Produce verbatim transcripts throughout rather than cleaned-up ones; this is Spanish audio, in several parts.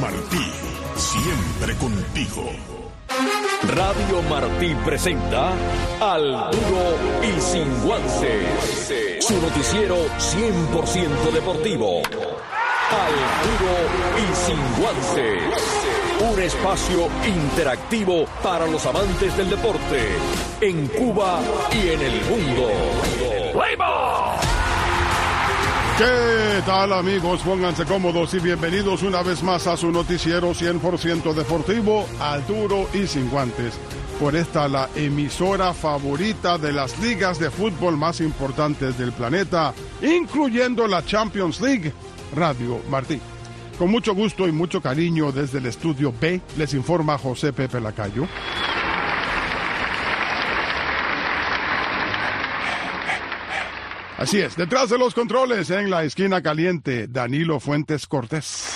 Martí, siempre contigo. Radio Martí presenta Al Duro y Sin Guantes, su noticiero cien por ciento deportivo. Al Duro y Sin Guantes, un espacio interactivo para los amantes del deporte en Cuba y en el mundo. ¡Play-ball! ¿Qué tal, amigos? Pónganse cómodos y bienvenidos una vez más a su noticiero cien por ciento deportivo, Al Duro y Sin Guantes. Por esta, la emisora favorita de las ligas de fútbol más importantes del planeta, incluyendo la Champions League, Radio Martí. Con mucho gusto y mucho cariño desde el estudio B, les informa José Pepe Lacayo. Así es, detrás de los controles, en la esquina caliente, Danilo Fuentes Cortés.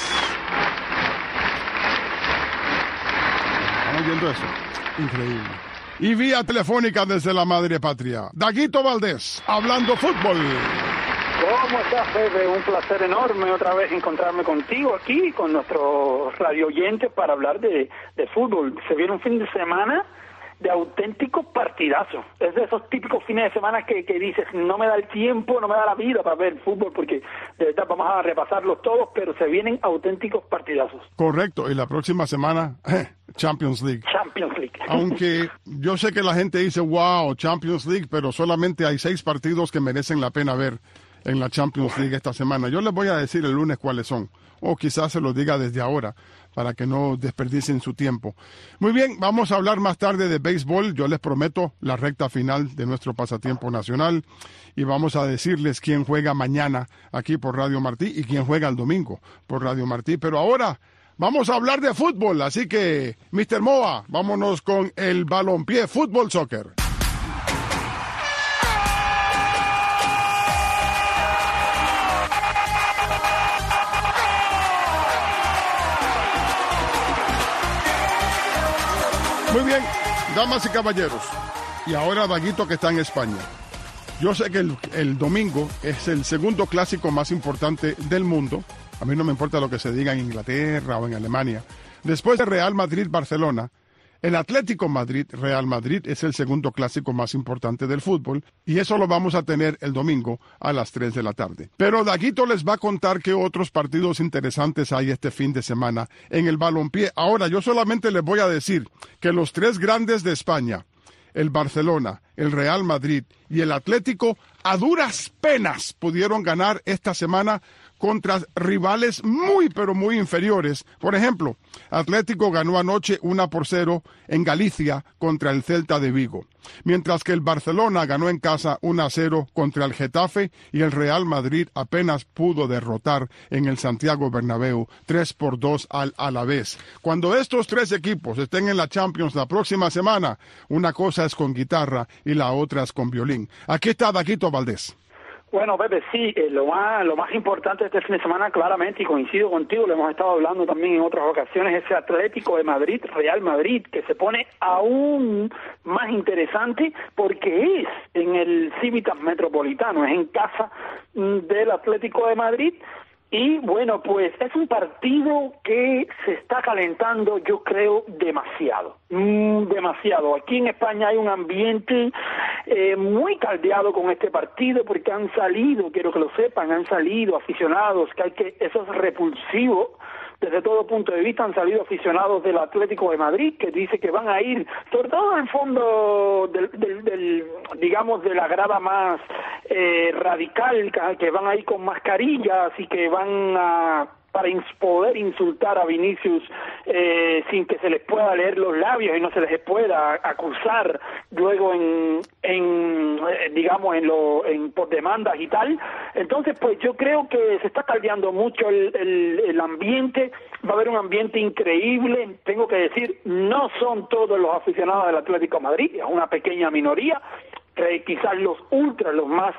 ¿Estamos viendo eso? Increíble. Y vía telefónica desde la madre patria, Daguito Valdés, hablando fútbol. ¿Cómo estás, Pepe? Un placer enorme otra vez encontrarme contigo aquí, con nuestros radio oyentes para hablar de, de fútbol. Se viene un fin de semana de auténticos partidazos. Es de esos típicos fines de semana que, que dices, no me da el tiempo, no me da la vida para ver fútbol, porque de verdad vamos a repasarlos todos, pero se vienen auténticos partidazos. Correcto, y la próxima semana, eh, Champions League. Champions League. Aunque yo sé que la gente dice, wow, Champions League, pero solamente hay seis partidos que merecen la pena ver en la Champions League esta semana. Yo les voy a decir el lunes cuáles son, o quizás se los diga desde ahora, para que no desperdicien su tiempo. Muy bien, vamos a hablar más tarde de béisbol. Yo les prometo la recta final de nuestro pasatiempo nacional y vamos a decirles quién juega mañana aquí por Radio Martí y quién juega el domingo por Radio Martí. Pero ahora vamos a hablar de fútbol, así que, mister Moa, vámonos con el balompié, fútbol, soccer. Muy bien, damas y caballeros, y ahora Daguito que está en España. Yo sé que el, el domingo es el segundo clásico más importante del mundo. A mí no me importa lo que se diga en Inglaterra o en Alemania. Después de Real Madrid-Barcelona, el Atlético Madrid-Real Madrid es el segundo clásico más importante del fútbol, y eso lo vamos a tener el domingo a las tres de la tarde. Pero Daguito les va a contar qué otros partidos interesantes hay este fin de semana en el balompié. Ahora, yo solamente les voy a decir que los tres grandes de España, el Barcelona, el Real Madrid y el Atlético, a duras penas pudieron ganar esta semana contra rivales muy, pero muy inferiores. Por ejemplo, Atlético ganó anoche uno por cero en Galicia contra el Celta de Vigo, mientras que el Barcelona ganó en casa uno a cero contra el Getafe y el Real Madrid apenas pudo derrotar en el Santiago Bernabéu tres por dos al Alavés. Cuando estos tres equipos estén en la Champions la próxima semana, una cosa es con guitarra y la otra es con violín. Aquí está Daguito Valdés. Bueno, Pepe, sí, eh, lo más lo más importante de este fin de semana, claramente, y coincido contigo, lo hemos estado hablando también en otras ocasiones, ese Atlético de Madrid, Real Madrid, que se pone aún más interesante porque es en el Civitas Metropolitano, es en casa del Atlético de Madrid. Y bueno, pues es un partido que se está calentando, yo creo, demasiado, mm, demasiado. Aquí en España hay un ambiente eh, muy caldeado con este partido porque han salido, quiero que lo sepan, han salido aficionados, que hay que, eso es repulsivo. Desde todo punto de vista han salido aficionados del Atlético de Madrid que dice que van a ir, sobre todo en el fondo del, del, del digamos, de la grada más eh, radical, que van a ir con mascarillas y que van a para ins poder insultar a Vinicius eh, sin que se les pueda leer los labios y no se les pueda acusar luego en, en eh, digamos en lo en por demandas y tal. Entonces pues yo creo que se está caldeando mucho el, el, el ambiente, va a haber un ambiente increíble. Tengo que decir, no son todos los aficionados del Atlético de Madrid, es una pequeña minoría, eh, quizás los ultras, los más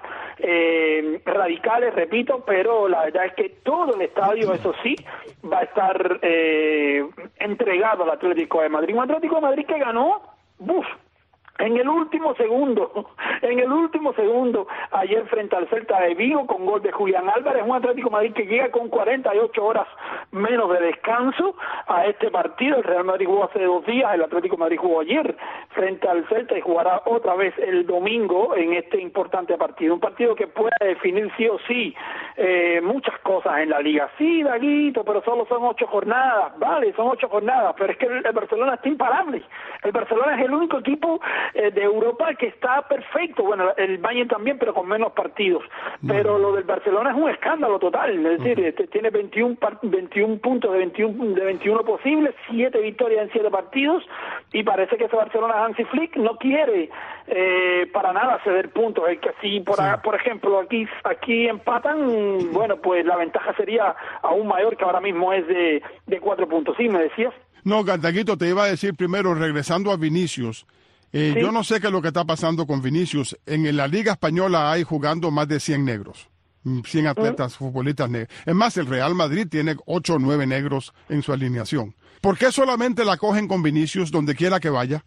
eh, radicales, repito, pero la verdad es que todo el estadio, eso sí, va a estar eh, entregado al Atlético de Madrid. Un Atlético de Madrid que ganó, ¡buf!, En el último segundo, en el último segundo, ayer frente al Celta de Vigo, con gol de Julián Álvarez, un Atlético de Madrid que llega con cuarenta y ocho horas menos de descanso a este partido. El Real Madrid jugó hace dos días, el Atlético de Madrid jugó ayer frente al Celta y jugará otra vez el domingo en este importante partido. Un partido que puede definir sí o sí eh, muchas cosas en la Liga. Sí, Daguito, pero solo son ocho jornadas, vale, son ocho jornadas, pero es que el, el Barcelona está imparable. El Barcelona es el único equipo de Europa que está perfecto, bueno, el Bayern también, pero con menos partidos, pero lo del Barcelona es un escándalo total, es decir, este, tiene veintiún, veintiún puntos de veintiuno, de veintiuno posibles, siete victorias en siete partidos, y parece que ese Barcelona Hansi Flick no quiere eh, para nada ceder puntos, es que si por, sí. a, por ejemplo aquí aquí empatan, bueno, pues la ventaja sería aún mayor, que ahora mismo es de, de cuatro puntos. ¿Sí me decías? No, Gantaguito, te iba a decir primero, regresando a Vinicius, eh, ¿sí? Yo no sé qué es lo que está pasando con Vinicius. En la Liga Española hay jugando más de cien negros, cien atletas, ¿Mm? futbolistas negros. Es más, el Real Madrid tiene ocho o nueve negros en su alineación. ¿Por qué solamente la cogen con Vinicius donde quiera que vaya?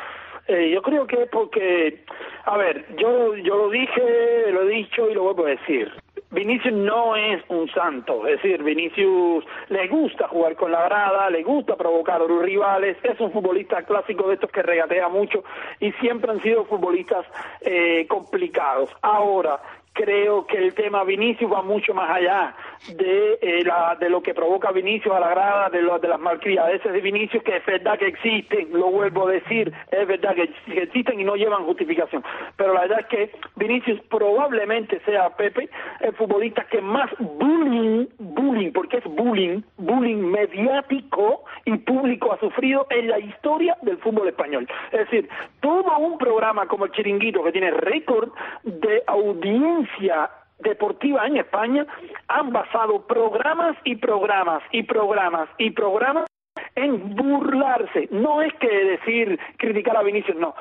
Eh, yo creo que es porque, a ver, yo, yo lo dije, lo he dicho y lo vuelvo a decir. Vinicius no es un santo, es decir, Vinicius le gusta jugar con la grada, le gusta provocar a los rivales, es un futbolista clásico de estos que regatea mucho y siempre han sido futbolistas eh, complicados. Ahora, creo que el tema Vinicius va mucho más allá de eh, la, de lo que provoca Vinicius a la grada, de, lo, de las malcriadeces de Vinicius, que es verdad que existen, lo vuelvo a decir, es verdad que, que existen y no llevan justificación, pero la verdad es que Vinicius probablemente sea, Pepe, el futbolista que más bullying, bullying, porque es bullying, bullying mediático y público ha sufrido en la historia del fútbol español. Es decir, todo un programa como el Chiringuito, que tiene récord de audiencia deportiva en España, han basado programas y programas y programas y programas en burlarse, no es que decir, criticar a Vinicius, no,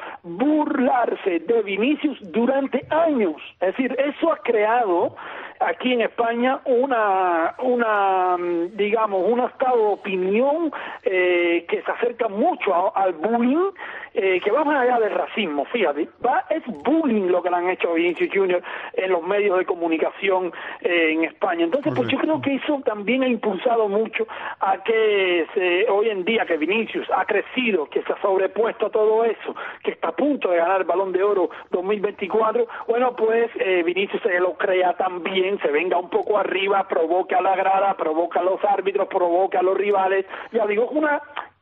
burlarse de Vinicius durante años. Es decir, eso ha creado aquí en España una, una digamos, un estado de opinión eh, que se acerca mucho a, al bullying, eh, que va más allá del racismo, fíjate, va, es bullying lo que le han hecho a Vinicius Junior en los medios de comunicación eh, en España. Entonces, pues yo creo que eso también ha impulsado mucho a que se, hoy en día que Vinicius ha crecido, que se ha sobrepuesto a todo eso, que está a punto de ganar el Balón de Oro dos mil veinticuatro, bueno, pues eh, Vinicius se lo crea también, se venga un poco arriba, provoque a la grada, provoca a los árbitros, provoca a los rivales, ya digo, una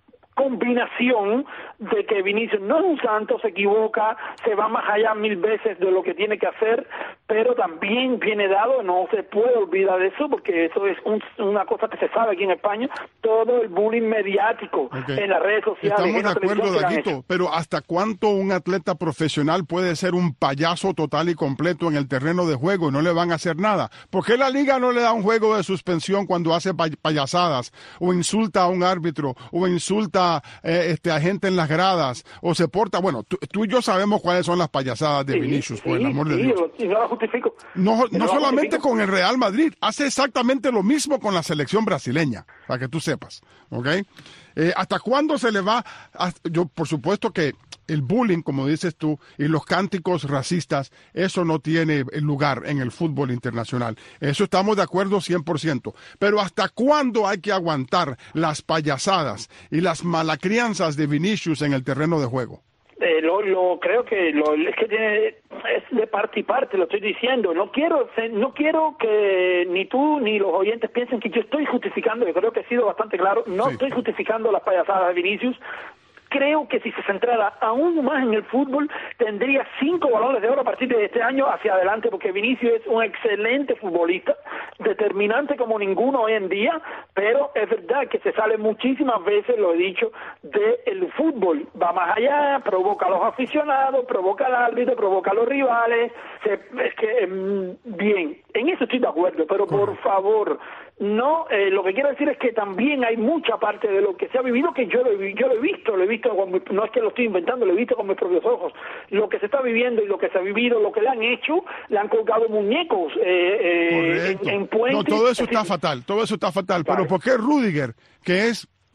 combinación de que Vinicius no es un santo, se equivoca, se va más allá mil veces de lo que tiene que hacer, pero también viene dado, no se puede olvidar de eso, porque eso es un, una cosa que se sabe aquí en España, todo el bullying mediático okay. en las redes sociales. Estamos de acuerdo, Daguito, pero ¿hasta cuánto un atleta profesional puede ser un payaso total y completo en el terreno de juego y no le van a hacer nada? ¿Por qué la liga no le da un juego de suspensión cuando hace payasadas, o insulta a un árbitro, o insulta Eh, este a gente en las gradas, o se porta, bueno, tú, tú y yo sabemos cuáles son las payasadas de sí, Vinicius, por sí, el amor sí, de Dios. Y no la justifico. No, no, no solamente justifico. con el Real Madrid, hace exactamente lo mismo con la selección brasileña, para que tú sepas, ¿ok? Eh, ¿Hasta cuándo se le va? A, yo, por supuesto que el bullying, como dices tú, y los cánticos racistas, eso no tiene lugar en el fútbol internacional. Eso estamos de acuerdo cien por ciento. Pero ¿hasta cuándo hay que aguantar las payasadas y las malacrianzas de Vinicius en el terreno de juego? Eh, lo, lo creo que lo, es que tiene, es de parte y parte, lo estoy diciendo. No quiero no quiero que ni tú ni los oyentes piensen que yo estoy justificando, yo creo que he sido bastante claro, no sí. estoy justificando las payasadas de Vinicius. Creo que si se centrara aún más en el fútbol, tendría cinco balones de oro a partir de este año hacia adelante, porque Vinicius es un excelente futbolista, determinante como ninguno hoy en día, pero es verdad que se sale muchísimas veces, lo he dicho, del fútbol. Va más allá, provoca a los aficionados, provoca al árbitro, provoca a los rivales. Se, es que, bien, en eso estoy de acuerdo, pero por favor, no, eh, lo que quiero decir es que también hay mucha parte de lo que se ha vivido que yo lo he, yo lo he visto, lo he visto, con mi, no es que lo estoy inventando, lo he visto con mis propios ojos, lo que se está viviendo y lo que se ha vivido, lo que le han hecho, le han colgado muñecos eh, eh, en, en puentes. No, todo eso está fatal, todo eso está fatal, vale. Pero ¿por qué Rüdiger, que es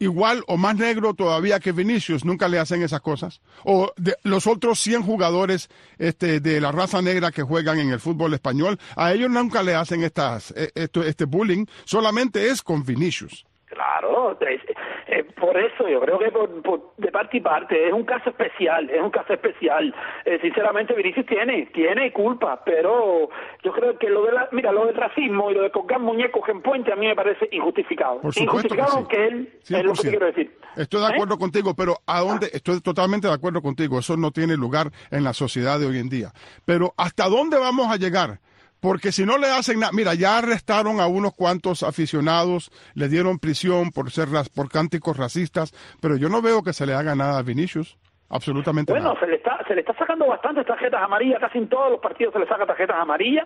igual o más negro todavía que Vinicius, nunca le hacen esas cosas. O de los otros cien jugadores este, de la raza negra que juegan en el fútbol español, a ellos nunca le hacen estas, esto, este bullying, solamente es con Vinicius. Claro, es, eh, por eso yo creo que por, por, de parte y parte es un caso especial, es un caso especial. Eh, sinceramente Vinicius tiene, tiene culpa, pero yo creo que lo de la, mira, lo del racismo y lo de colgar muñecos en puente a mí me parece injustificado. Por supuesto injustificado que, sí. que él, cien por ciento. es lo que quiero decir. Estoy de acuerdo ¿Eh? contigo, pero ¿a dónde? Estoy totalmente de acuerdo contigo, eso no tiene lugar en la sociedad de hoy en día. Pero ¿hasta dónde vamos a llegar? Porque si no le hacen nada, mira, ya arrestaron a unos cuantos aficionados, le dieron prisión por ser por cánticos racistas, pero yo no veo que se le haga nada a Vinicius, absolutamente bueno, nada. Bueno, se le está se le está sacando bastantes tarjetas amarillas, casi en todos los partidos se le saca tarjetas amarillas.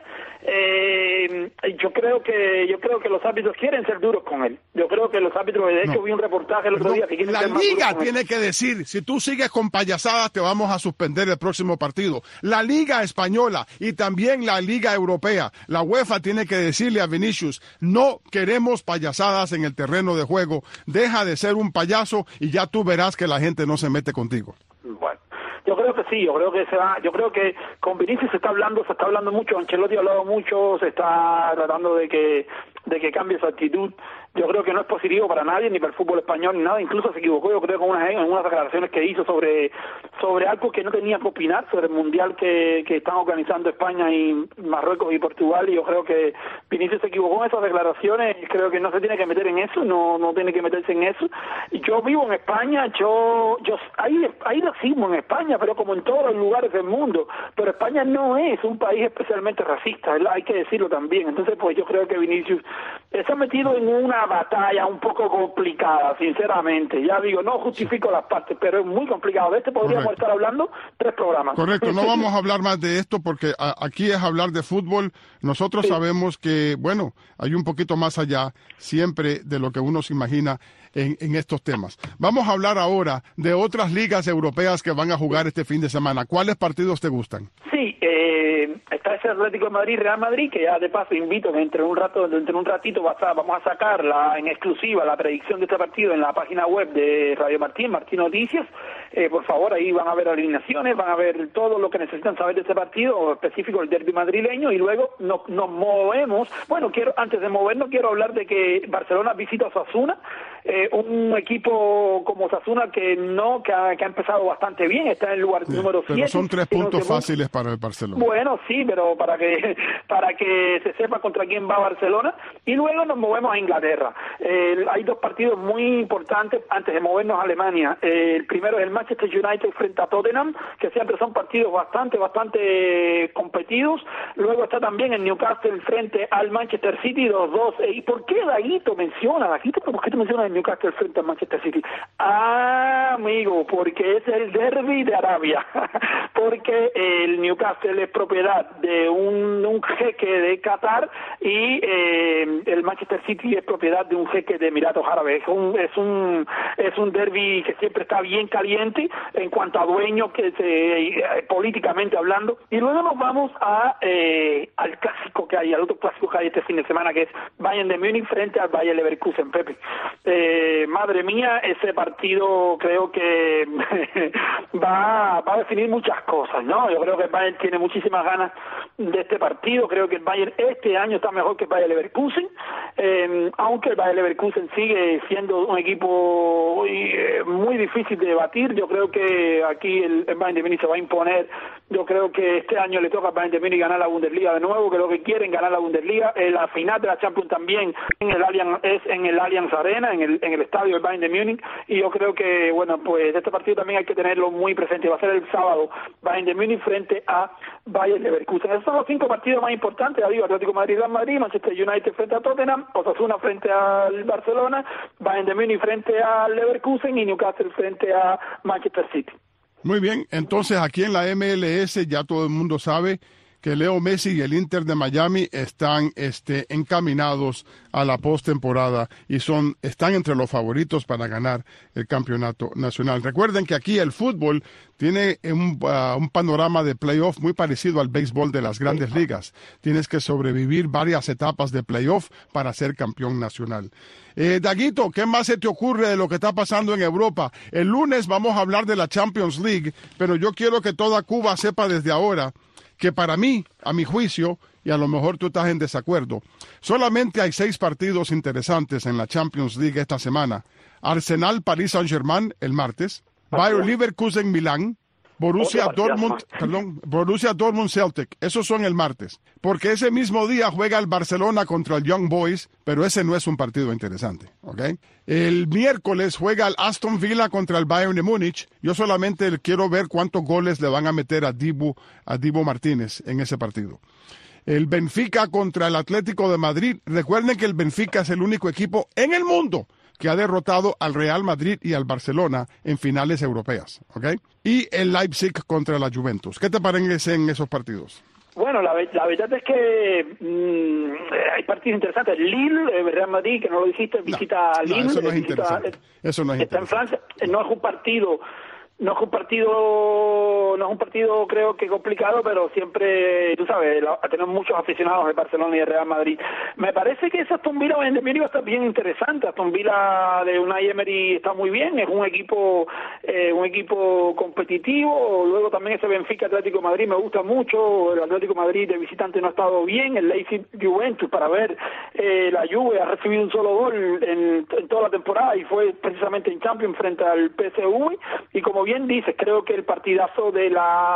Eh, yo creo que yo creo que los árbitros quieren ser duros con él. Yo creo que los árbitros, de hecho no. vi un reportaje el otro Perdón, día que quieren la ser más liga duros tiene que decir, si tú sigues con payasadas te vamos a suspender el próximo partido. La liga española y también la liga europea, la UEFA tiene que decirle a Vinicius, no queremos payasadas en el terreno de juego, deja de ser un payaso y ya tú verás que la gente no se mete contigo. Bueno, yo creo que sí, yo creo que se va, yo creo que con Vinicius se está hablando, se está hablando mucho, Ancelotti ha hablado mucho, se está tratando de que de que cambie su actitud. Yo creo que no es positivo para nadie, ni para el fútbol español, ni nada. Incluso se equivocó, yo creo, con unas, en unas declaraciones que hizo sobre sobre algo que no tenía que opinar, sobre el Mundial que, que están organizando España y Marruecos y Portugal, y yo creo que Vinicius se equivocó en esas declaraciones, y creo que no se tiene que meter en eso, no no tiene que meterse en eso. Y yo vivo en España, yo yo hay, hay racismo en España, pero como en todos los lugares del mundo, pero España no es un país especialmente racista, ¿verdad? Hay que decirlo también. Entonces, pues yo creo que Vinicius se ha metido en una batalla un poco complicada, sinceramente. Ya digo, no justifico las partes, pero es muy complicado. De este podríamos Correcto. estar hablando tres programas. Correcto, no vamos a hablar más de esto porque a, aquí es hablar de fútbol. Nosotros sí. sabemos que, bueno, hay un poquito más allá siempre de lo que uno se imagina en, en estos temas. Vamos a hablar ahora de otras ligas europeas que van a jugar este fin de semana. ¿Cuáles partidos te gustan? Sí, eh, está ese Atlético de Madrid, Real Madrid, que ya de paso invito que entre un rato, entre un ratito va a, vamos a sacar la, en exclusiva la predicción de este partido en la página web de Radio Martín, Martín Noticias. Eh, por favor, ahí van a ver alineaciones, van a ver todo lo que necesitan saber de este partido, específico el derbi madrileño, y luego nos, nos movemos. Bueno, quiero antes de movernos, quiero hablar de que Barcelona visita a Osasuna, eh, un equipo como Osasuna que no que ha, que ha empezado bastante bien, está en el lugar sí, número siete. Pero son tres puntos fáciles para el Barcelona. Bueno, sí, pero para que para que se sepa contra quién va Barcelona. Y luego nos movemos a Inglaterra. Eh, hay dos partidos muy importantes antes de movernos a Alemania. Eh, el primero es el Manchester United frente a Tottenham, que siempre son partidos bastante, bastante competidos. Luego está también el Newcastle frente al Manchester City, los dos. Eh, ¿Y por qué Daguito menciona? Daguito, ¿por qué tú mencionas el Newcastle frente al Manchester City? Ah, amigo, porque es el derbi de Arabia. Porque el Newcastle es propiedad de un, un jeque de Qatar y eh, el Manchester City es propiedad de un jeque de Emiratos Árabes. Es un es un es un derbi que siempre está bien caliente en cuanto a dueños, que se, eh, políticamente hablando. Y luego nos vamos a eh, al clásico que hay, al otro clásico que hay este fin de semana, que es Bayern de Múnich frente al Bayer Leverkusen, Pepe. Eh, madre mía, ese partido creo que va, va a definir muchas cosas, ¿no? Yo creo que el Bayern tiene muchísimas ganas de este partido. Creo que el Bayern este año está mejor que el Bayer Leverkusen, eh, aunque el Bayer Leverkusen sigue siendo un equipo eh, muy difícil de batir. Yo creo que aquí el, el Bayern de Múnich se va a imponer. Yo creo que este año le toca al Bayern de Múnich ganar la Bundesliga de nuevo. Creo que quieren ganar la Bundesliga. Eh, la final de la Champions también en el Allianz, es en el Allianz Arena, en el, en el estadio del Bayern de Múnich. Y yo creo que, bueno, pues este partido también hay que tenerlo muy presente. Va a ser el sábado, Bayern de Múnich frente a Bayer Leverkusen. Esos son los cinco partidos más importantes. Ya digo, Atlético de Madrid, Real Madrid, Manchester United frente a Tottenham, Osasuna frente al Barcelona, Bayern de Múnich frente al Leverkusen y Newcastle frente a Manchester City. Muy bien, entonces aquí en la M L S ya todo el mundo sabe que Leo Messi y el Inter de Miami están este, encaminados a la postemporada y son, están entre los favoritos para ganar el campeonato nacional. Recuerden que aquí el fútbol tiene un, uh, un panorama de playoff muy parecido al béisbol de las grandes ligas. Tienes que sobrevivir varias etapas de playoff para ser campeón nacional. Eh, Daguito, ¿qué más se te ocurre de lo que está pasando en Europa? El lunes vamos a hablar de la Champions League, pero yo quiero que toda Cuba sepa desde ahora que para mí, a mi juicio, y a lo mejor tú estás en desacuerdo, solamente hay seis partidos interesantes en la Champions League esta semana. Arsenal, Paris Saint-Germain el martes, Bayer Leverkusen, Milán, Borussia Dortmund, perdón, Borussia Dortmund Celtic, esos son el martes, porque ese mismo día juega el Barcelona contra el Young Boys, pero ese no es un partido interesante, ¿ok? El miércoles juega el Aston Villa contra el Bayern de Múnich. Yo solamente quiero ver cuántos goles le van a meter a Dibu, a Dibu Martínez en ese partido. El Benfica contra el Atlético de Madrid. Recuerden que el Benfica es el único equipo en el mundo que ha derrotado al Real Madrid y al Barcelona en finales europeas, ¿ok? Y el Leipzig contra la Juventus. ¿Qué te parecen esos partidos? Bueno, la, la verdad es que mmm, hay partidos interesantes. Lille, Real Madrid, que no lo dijiste, visita a Lille. No, eso no es visita, interesante. Eso no es está interesante. en Francia, no es un partido... No es un partido, no es un partido creo que complicado, pero siempre, tú sabes, la, tenemos muchos aficionados de Barcelona y de Real Madrid. Me parece que esa Aston Villa en Emilio está bien interesante. Aston Villa de Unai Emery está muy bien, es un equipo, eh, un equipo competitivo. Luego también ese Benfica Atlético de Madrid me gusta mucho. El Atlético de Madrid de visitante no ha estado bien. El Leipzig Juventus, para ver, eh, la Juve ha recibido un solo gol en, en toda la temporada y fue precisamente en Champions frente al P S V. Y como bien dices, creo que el partidazo de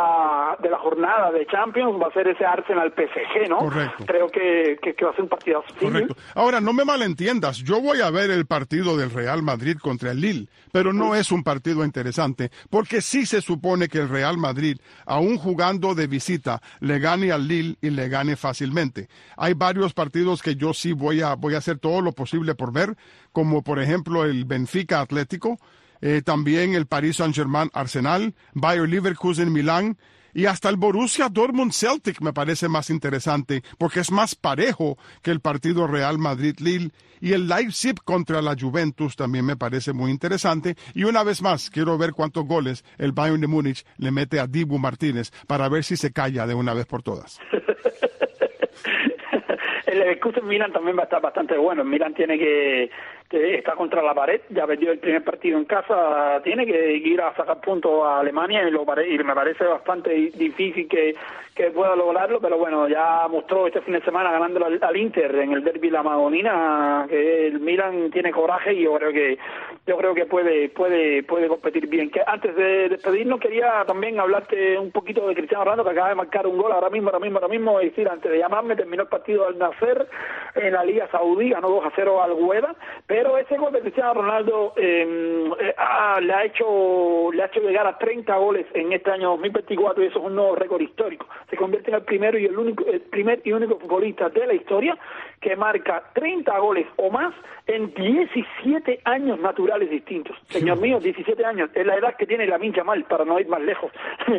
la de la jornada de Champions va a ser ese Arsenal P S G, ¿no? Correcto. Creo que, que, que va a ser un partidazo. Correcto. Ahora, no me malentiendas, yo voy a ver el partido del Real Madrid contra el Lille, pero no es un partido interesante, porque sí se supone que el Real Madrid, aún jugando de visita, le gane al Lille y le gane fácilmente. Hay varios partidos que yo sí voy a, voy a hacer todo lo posible por ver, como por ejemplo el Benfica Atlético, Eh, también el Paris Saint-Germain Arsenal, Bayer Leverkusen Milán y hasta el Borussia Dortmund Celtic me parece más interesante porque es más parejo que el partido Real Madrid-Lille, y el Leipzig contra la Juventus también me parece muy interesante. Y una vez más quiero ver cuántos goles el Bayern de Múnich le mete a Dibu Martínez para ver si se calla de una vez por todas. El Leverkusen Milan también va a estar bastante bueno. El Milan tiene que, que está contra la pared, ya perdió el primer partido en casa, tiene que ir a sacar puntos a Alemania y, lo pare, y me parece bastante difícil que, que pueda lograrlo, pero bueno, ya mostró este fin de semana ganando al, al Inter en el derbi La Madonina que el Milan tiene coraje y yo creo que yo creo que puede puede puede competir bien. Que antes de despedirnos quería también hablarte un poquito de Cristiano Ronaldo, que acaba de marcar un gol ahora mismo, ahora mismo, ahora mismo, es decir, antes de llamarme terminó el partido al Nasser en la Liga Saudí, ganó dos a cero al Hueda, pero ese gol de Cristiano Ronaldo eh, eh, ah, le ha hecho le ha hecho llegar a treinta goles en este año dos mil veinticuatro y eso es un nuevo récord histórico. Se convierte en el primero y el único el primer y único futbolista de la historia que marca treinta goles o más en diecisiete años naturales distintos. Señor mío, diecisiete años, es la edad que tiene Lamine Yamal, para no ir más lejos.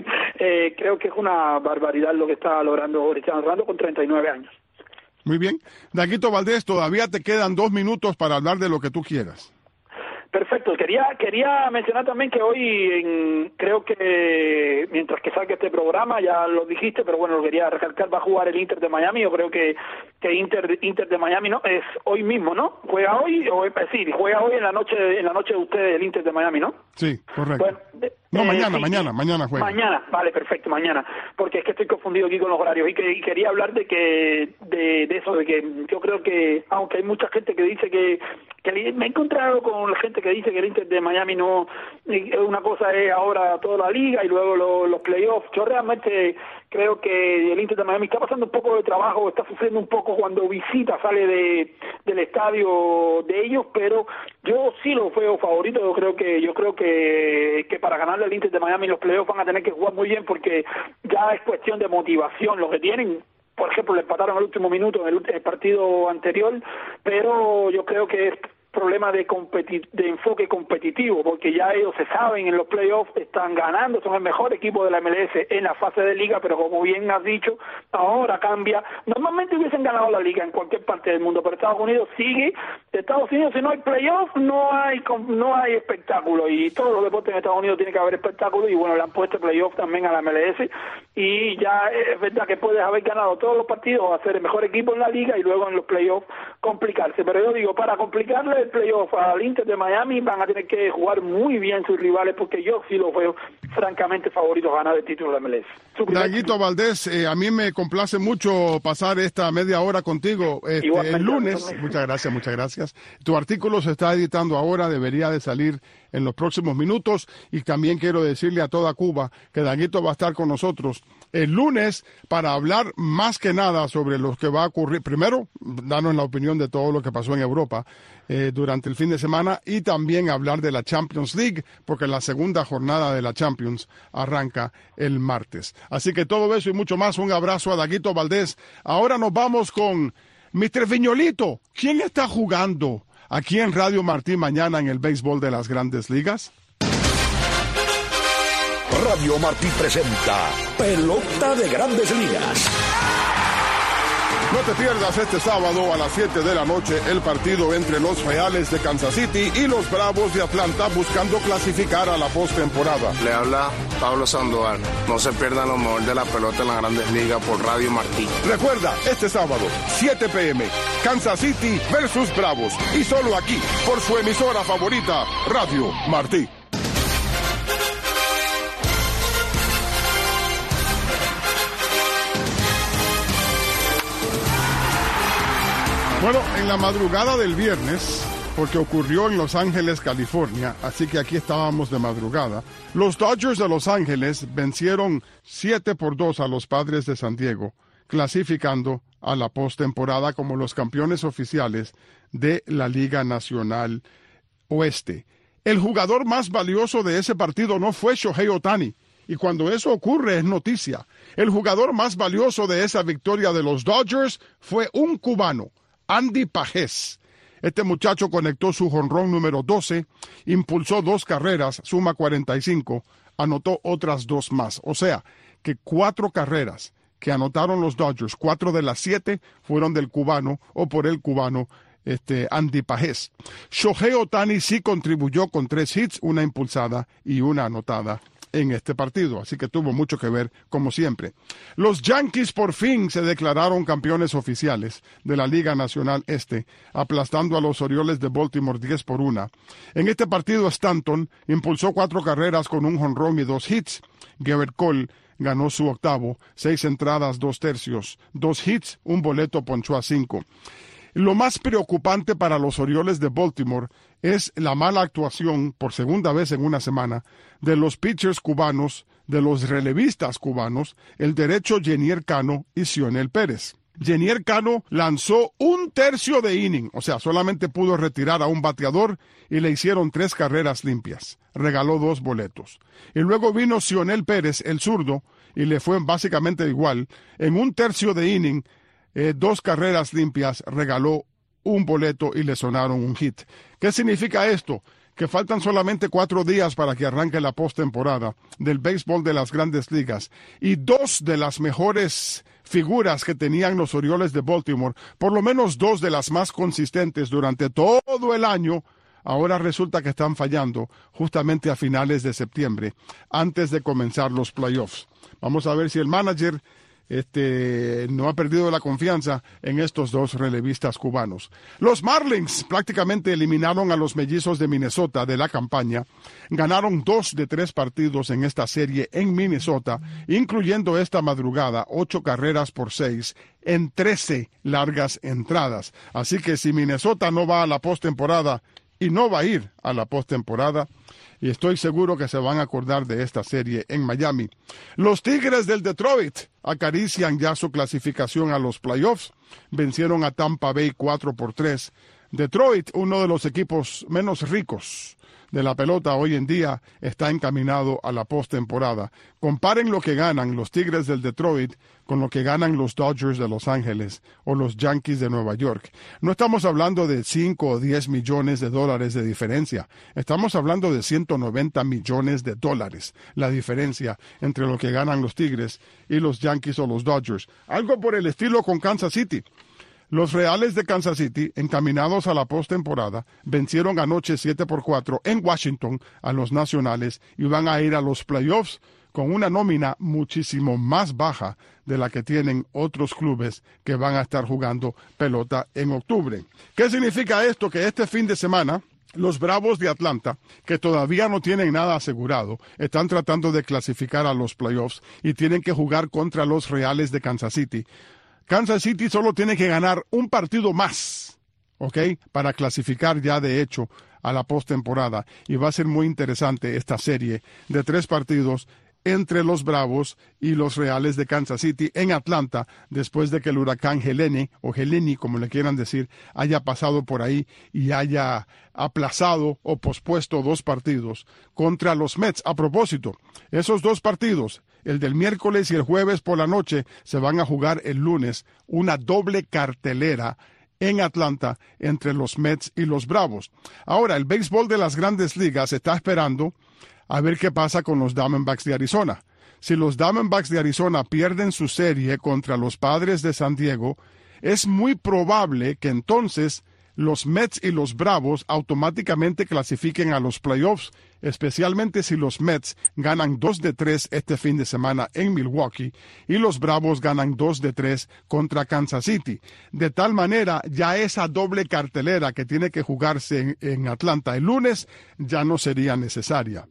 eh, creo que es una barbaridad lo que está logrando Cristiano Ronaldo con treinta y nueve años. Muy bien. Daguito Valdés, todavía te quedan dos minutos para hablar de lo que tú quieras. Perfecto. Quería quería mencionar también que hoy, en, creo que mientras que salga este programa, ya lo dijiste, pero bueno, lo quería recalcar, va a jugar el Inter de Miami. Yo creo que que Inter Inter de Miami no es hoy mismo, ¿no? Juega hoy o es sí, juega hoy en la noche en la noche de ustedes el Inter de Miami, ¿no? Sí, correcto. Bueno, de, no, eh, mañana, sí, mañana, mañana juega. Mañana, vale, perfecto, mañana, porque es que estoy confundido aquí con los horarios y, que, y quería hablar de que de, de eso, de que yo creo que, aunque hay mucha gente que dice que, que me he encontrado con la gente que dice que el Inter de Miami no, una cosa es ahora toda la liga y luego lo, los playoffs. Yo realmente creo que el Inter de Miami está pasando un poco de trabajo, está sufriendo un poco cuando visita, sale de del estadio de ellos, pero yo sí lo veo favorito. Yo creo que yo creo que, que para ganarle al Inter de Miami los playoffs van a tener que jugar muy bien porque ya es cuestión de motivación lo que tienen. Por ejemplo, le empataron al último minuto en el, el partido anterior, pero yo creo que es problema de, competi de enfoque competitivo, porque ya ellos se saben, en los playoffs están ganando, son el mejor equipo de la M L S en la fase de liga, pero como bien has dicho, ahora cambia. Normalmente hubiesen ganado la liga en cualquier parte del mundo, pero Estados Unidos sigue. Estados Unidos, si no hay playoffs, no hay no hay espectáculo, y todos los deportes en Estados Unidos tiene que haber espectáculo, y bueno, le han puesto playoffs también a la M L S, y ya es verdad que puedes haber ganado todos los partidos o hacer el mejor equipo en la liga y luego en los playoffs complicarse, pero yo digo, para complicarle el playoff al Inter de Miami van a tener que jugar muy bien sus rivales, porque yo sí los veo francamente favoritos a ganar el título de la M L S. Daguito Valdés, eh, a mí me complace mucho pasar esta media hora contigo. Este, el lunes, muchas gracias, muchas gracias. Tu artículo se está editando ahora, debería de salir en los próximos minutos, y también quiero decirle a toda Cuba que Daguito va a estar con nosotros el lunes para hablar más que nada sobre lo que va a ocurrir. Primero, darnos la opinión de todo lo que pasó en Europa eh, durante el fin de semana, y también hablar de la Champions League, porque la segunda jornada de la Champions arranca el martes. Así que todo eso y mucho más, un abrazo a Daguito Valdés. Ahora nos vamos con mister Viñolito. ¿Quién está jugando aquí en Radio Martí mañana en el béisbol de las Grandes Ligas? Radio Martí presenta Pelota de Grandes Ligas. No te pierdas este sábado a las siete de la noche el partido entre los Reales de Kansas City y los Bravos de Atlanta, buscando clasificar a la postemporada. Le habla Pablo Sandoval. No se pierdan lo mejor de la pelota en las Grandes Ligas por Radio Martí. Recuerda, este sábado, siete p m, Kansas City versus Bravos. Y solo aquí, por su emisora favorita, Radio Martí. Bueno, en la madrugada del viernes, porque ocurrió en Los Ángeles, California, así que aquí estábamos de madrugada, los Dodgers de Los Ángeles vencieron siete por dos a los Padres de San Diego, clasificando a la postemporada como los campeones oficiales de la Liga Nacional Oeste. El jugador más valioso de ese partido no fue Shohei Ohtani, y cuando eso ocurre es noticia. El jugador más valioso de esa victoria de los Dodgers fue un cubano, Andy Pajés. Este muchacho conectó su jonrón número doce, impulsó dos carreras, suma cuarenta y cinco, anotó otras dos más. O sea, que cuatro carreras que anotaron los Dodgers, cuatro de las siete fueron del cubano o por el cubano este, Andy Pajés. Shohei Ohtani sí contribuyó con tres hits, una impulsada y una anotada en este partido, así que tuvo mucho que ver, como siempre. Los Yankees por fin se declararon campeones oficiales de la Liga Nacional Este, aplastando a los Orioles de Baltimore diez por una. En este partido, Stanton impulsó cuatro carreras con un jonrón y dos hits. Gerrit Cole ganó su octavo, seis entradas, dos tercios, dos hits, un boleto, ponchó a cinco. Lo más preocupante para los Orioles de Baltimore es la mala actuación, por segunda vez en una semana, de los pitchers cubanos, de los relevistas cubanos, el derecho Jenier Cano y Cionel Pérez. Jenier Cano lanzó un tercio de inning, o sea, solamente pudo retirar a un bateador y le hicieron tres carreras limpias. Regaló dos boletos. Y luego vino Cionel Pérez, el zurdo, y le fue básicamente igual. En un tercio de inning, Eh, dos carreras limpias, regaló un boleto y le sonaron un hit. ¿Qué significa esto? Que faltan solamente cuatro días para que arranque la postemporada del béisbol de las Grandes Ligas, y dos de las mejores figuras que tenían los Orioles de Baltimore, por lo menos dos de las más consistentes durante todo el año, ahora resulta que están fallando justamente a finales de septiembre, antes de comenzar los playoffs. Vamos a ver si el manager Este, no ha perdido la confianza en estos dos relevistas cubanos. Los Marlins prácticamente eliminaron a los Mellizos de Minnesota de la campaña. Ganaron dos de tres partidos en esta serie en Minnesota, incluyendo esta madrugada, ocho carreras por seis en trece largas entradas. Así que si Minnesota no va a la postemporada, y no va a ir a la postemporada, y estoy seguro que se van a acordar de esta serie en Miami. Los Tigres del Detroit acarician ya su clasificación a los playoffs. Vencieron a Tampa Bay cuatro por tres. Detroit, uno de los equipos menos ricos de la pelota hoy en día, está encaminado a la postemporada. Comparen lo que ganan los Tigres del Detroit con lo que ganan los Dodgers de Los Ángeles o los Yankees de Nueva York. No estamos hablando de cinco o diez millones de dólares de diferencia. Estamos hablando de ciento noventa millones de dólares, la diferencia entre lo que ganan los Tigres y los Yankees o los Dodgers. Algo por el estilo con Kansas City. Los Reales de Kansas City, encaminados a la postemporada, vencieron anoche siete por cuatro en Washington a los Nacionales y van a ir a los playoffs con una nómina muchísimo más baja de la que tienen otros clubes que van a estar jugando pelota en octubre. ¿Qué significa esto? Que este fin de semana los Bravos de Atlanta, que todavía no tienen nada asegurado, están tratando de clasificar a los playoffs y tienen que jugar contra los Reales de Kansas City. Kansas City solo tiene que ganar un partido más, ¿ok? Para clasificar ya de hecho a la postemporada. Y va a ser muy interesante esta serie de tres partidos entre los Bravos y los Reales de Kansas City en Atlanta, después de que el huracán Helene, o Helene, como le quieran decir, haya pasado por ahí y haya aplazado o pospuesto dos partidos contra los Mets. A propósito, esos dos partidos, el del miércoles y el jueves por la noche, se van a jugar el lunes, una doble cartelera en Atlanta entre los Mets y los Bravos. Ahora, el béisbol de las Grandes Ligas está esperando a ver qué pasa con los Diamondbacks de Arizona. Si los Diamondbacks de Arizona pierden su serie contra los Padres de San Diego, es muy probable que entonces los Mets y los Bravos automáticamente clasifiquen a los playoffs, especialmente si los Mets ganan dos de tres este fin de semana en Milwaukee y los Bravos ganan dos de tres contra Kansas City. De tal manera, ya esa doble cartelera que tiene que jugarse en, en Atlanta el lunes ya no sería necesaria.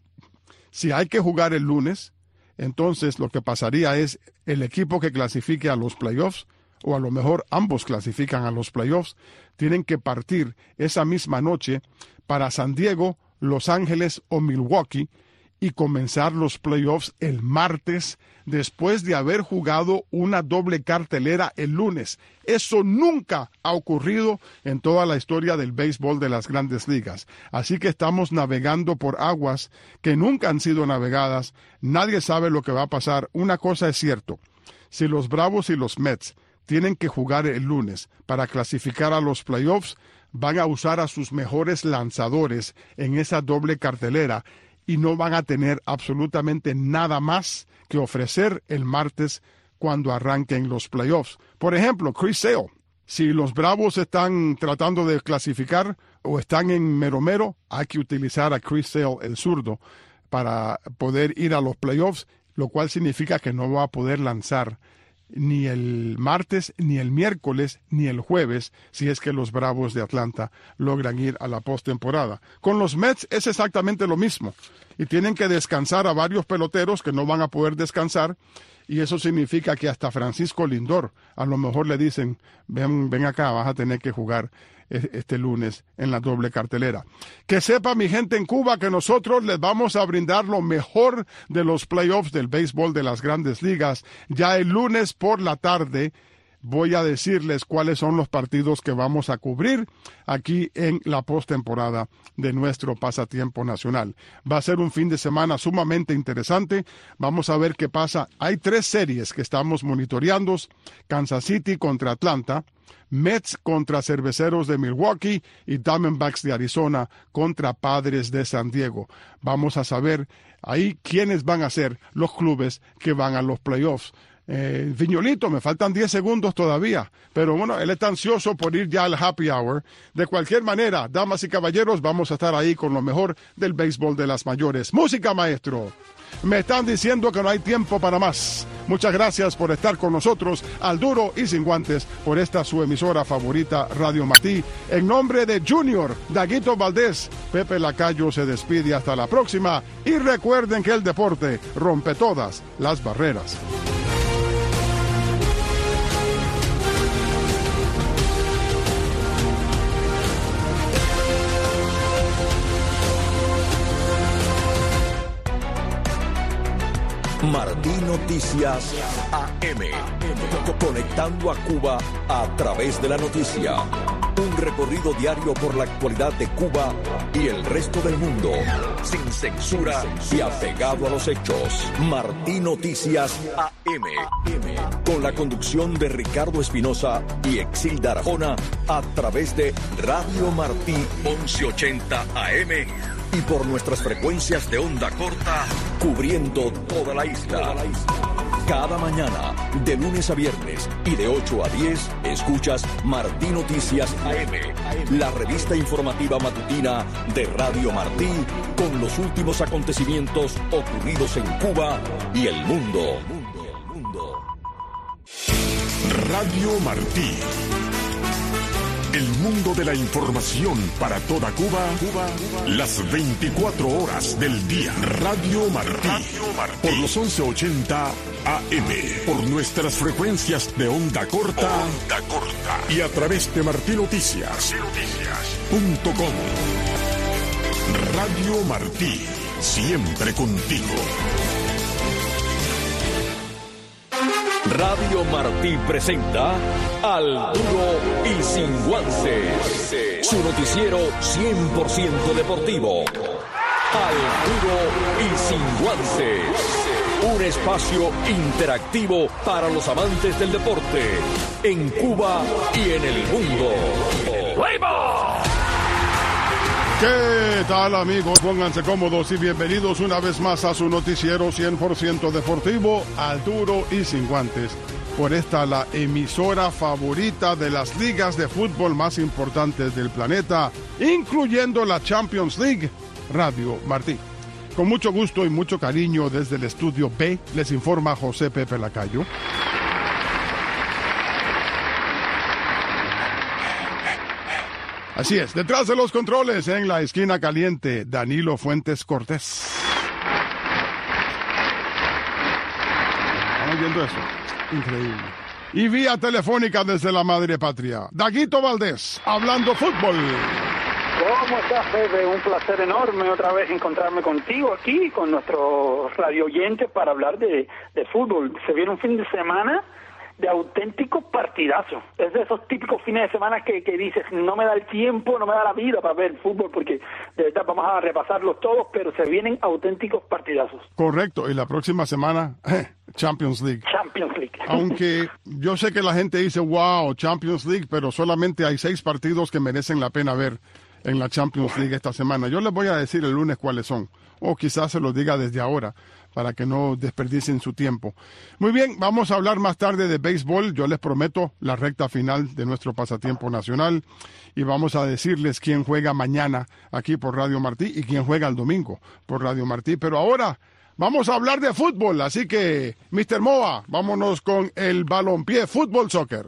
Si hay que jugar el lunes, entonces lo que pasaría es el equipo que clasifique a los playoffs, o a lo mejor ambos clasifican a los playoffs, tienen que partir esa misma noche para San Diego, Los Ángeles o Milwaukee y comenzar los playoffs el martes después de haber jugado una doble cartelera el lunes. Eso nunca ha ocurrido en toda la historia del béisbol de las Grandes Ligas. Así que estamos navegando por aguas que nunca han sido navegadas. Nadie sabe lo que va a pasar. Una cosa es cierto, si los Bravos y los Mets tienen que jugar el lunes para clasificar a los playoffs, van a usar a sus mejores lanzadores en esa doble cartelera y no van a tener absolutamente nada más que ofrecer el martes cuando arranquen los playoffs. Por ejemplo, Chris Sale. Si los Bravos están tratando de clasificar o están en mero mero, hay que utilizar a Chris Sale, el zurdo, para poder ir a los playoffs, lo cual significa que no va a poder lanzar ni el martes, ni el miércoles, ni el jueves, si es que los Bravos de Atlanta logran ir a la postemporada. Con los Mets es exactamente lo mismo, y tienen que descansar a varios peloteros que no van a poder descansar, y eso significa que hasta Francisco Lindor, a lo mejor le dicen, ven, ven acá, vas a tener que jugar este lunes en la doble cartelera. Que sepa mi gente en Cuba que nosotros les vamos a brindar lo mejor de los playoffs del béisbol de las Grandes Ligas. Ya el lunes por la tarde voy a decirles cuáles son los partidos que vamos a cubrir aquí en la postemporada de nuestro pasatiempo nacional. Va a ser un fin de semana sumamente interesante. Vamos a ver qué pasa. Hay tres series que estamos monitoreando: Kansas City contra Atlanta, Mets contra Cerveceros de Milwaukee y Diamondbacks de Arizona contra Padres de San Diego. Vamos a saber ahí quiénes van a ser los clubes que van a los playoffs. Eh, Viñolito, me faltan diez segundos todavía, pero bueno, él está ansioso por ir ya al happy hour. De cualquier manera, damas y caballeros, vamos a estar ahí con lo mejor del béisbol de las mayores. Música, maestro. Me están diciendo que no hay tiempo para más. Muchas gracias por estar con nosotros al duro y sin guantes por esta su emisora favorita, Radio Martí. En nombre de Junior, Daguito Valdés, Pepe Lacayo se despide hasta la próxima. Y recuerden que el deporte rompe todas las barreras. Martí Noticias A M, conectando a Cuba a través de la noticia. Un recorrido diario por la actualidad de Cuba y el resto del mundo, sin censura y apegado a los hechos. Martí Noticias A M, con la conducción de Ricardo Espinosa y Exilda Arjona, a través de Radio Martí once ochenta A M y por nuestras frecuencias de onda corta, cubriendo toda la isla. Cada mañana, de lunes a viernes y de ocho a diez, escuchas Martí Noticias A M, la revista informativa matutina de Radio Martí, con los últimos acontecimientos ocurridos en Cuba y el mundo. Radio Martí. El mundo de la información para toda Cuba, Cuba, las veinticuatro horas del día. Radio Martí, Radio Martí. Por los once ochenta A M, por nuestras frecuencias de onda corta, onda corta. Y a través de martí noticias punto com. Radio Martí, siempre contigo. Radio Martí presenta Al Duro y Sin Guantes, su noticiero cien por ciento deportivo. Al Duro y Sin Guantes, un espacio interactivo para los amantes del deporte en Cuba y en el mundo. ¿Qué tal, amigos? Pónganse cómodos y bienvenidos una vez más a su noticiero cien por ciento deportivo, Al Duro y Sin Guantes. Por esta, la emisora favorita de las ligas de fútbol más importantes del planeta, incluyendo la Champions League, Radio Martí. Con mucho gusto y mucho cariño desde el estudio B, les informa José Pepe Lacayo. Así es, detrás de los controles, en la esquina caliente, Danilo Fuentes Cortés. ¿Estamos viendo eso? Increíble. Y vía telefónica desde la madre patria, Daguito Valdés, hablando fútbol. ¿Cómo estás, Pepe? Un placer enorme otra vez encontrarme contigo aquí, con nuestros radio oyentes, para hablar de, de fútbol. Se viene un fin de semana de auténtico partidazo. Es de esos típicos fines de semana que, que dices, no me da el tiempo, no me da la vida para ver fútbol, porque de verdad vamos a repasarlos todos, pero se vienen auténticos partidazos. Correcto, y la próxima semana, eh, Champions League. Champions League. Aunque yo sé que la gente dice, wow, Champions League, pero solamente hay seis partidos que merecen la pena ver en la Champions League esta semana. Yo les voy a decir el lunes cuáles son, o quizás se los diga desde ahora, para que no desperdicien su tiempo. Muy bien, vamos a hablar más tarde de béisbol. Yo les prometo la recta final de nuestro pasatiempo nacional y vamos a decirles quién juega mañana aquí por Radio Martí y quién juega el domingo por Radio Martí. Pero ahora vamos a hablar de fútbol, así que, mister Moa, vámonos con el balompié, fútbol, soccer.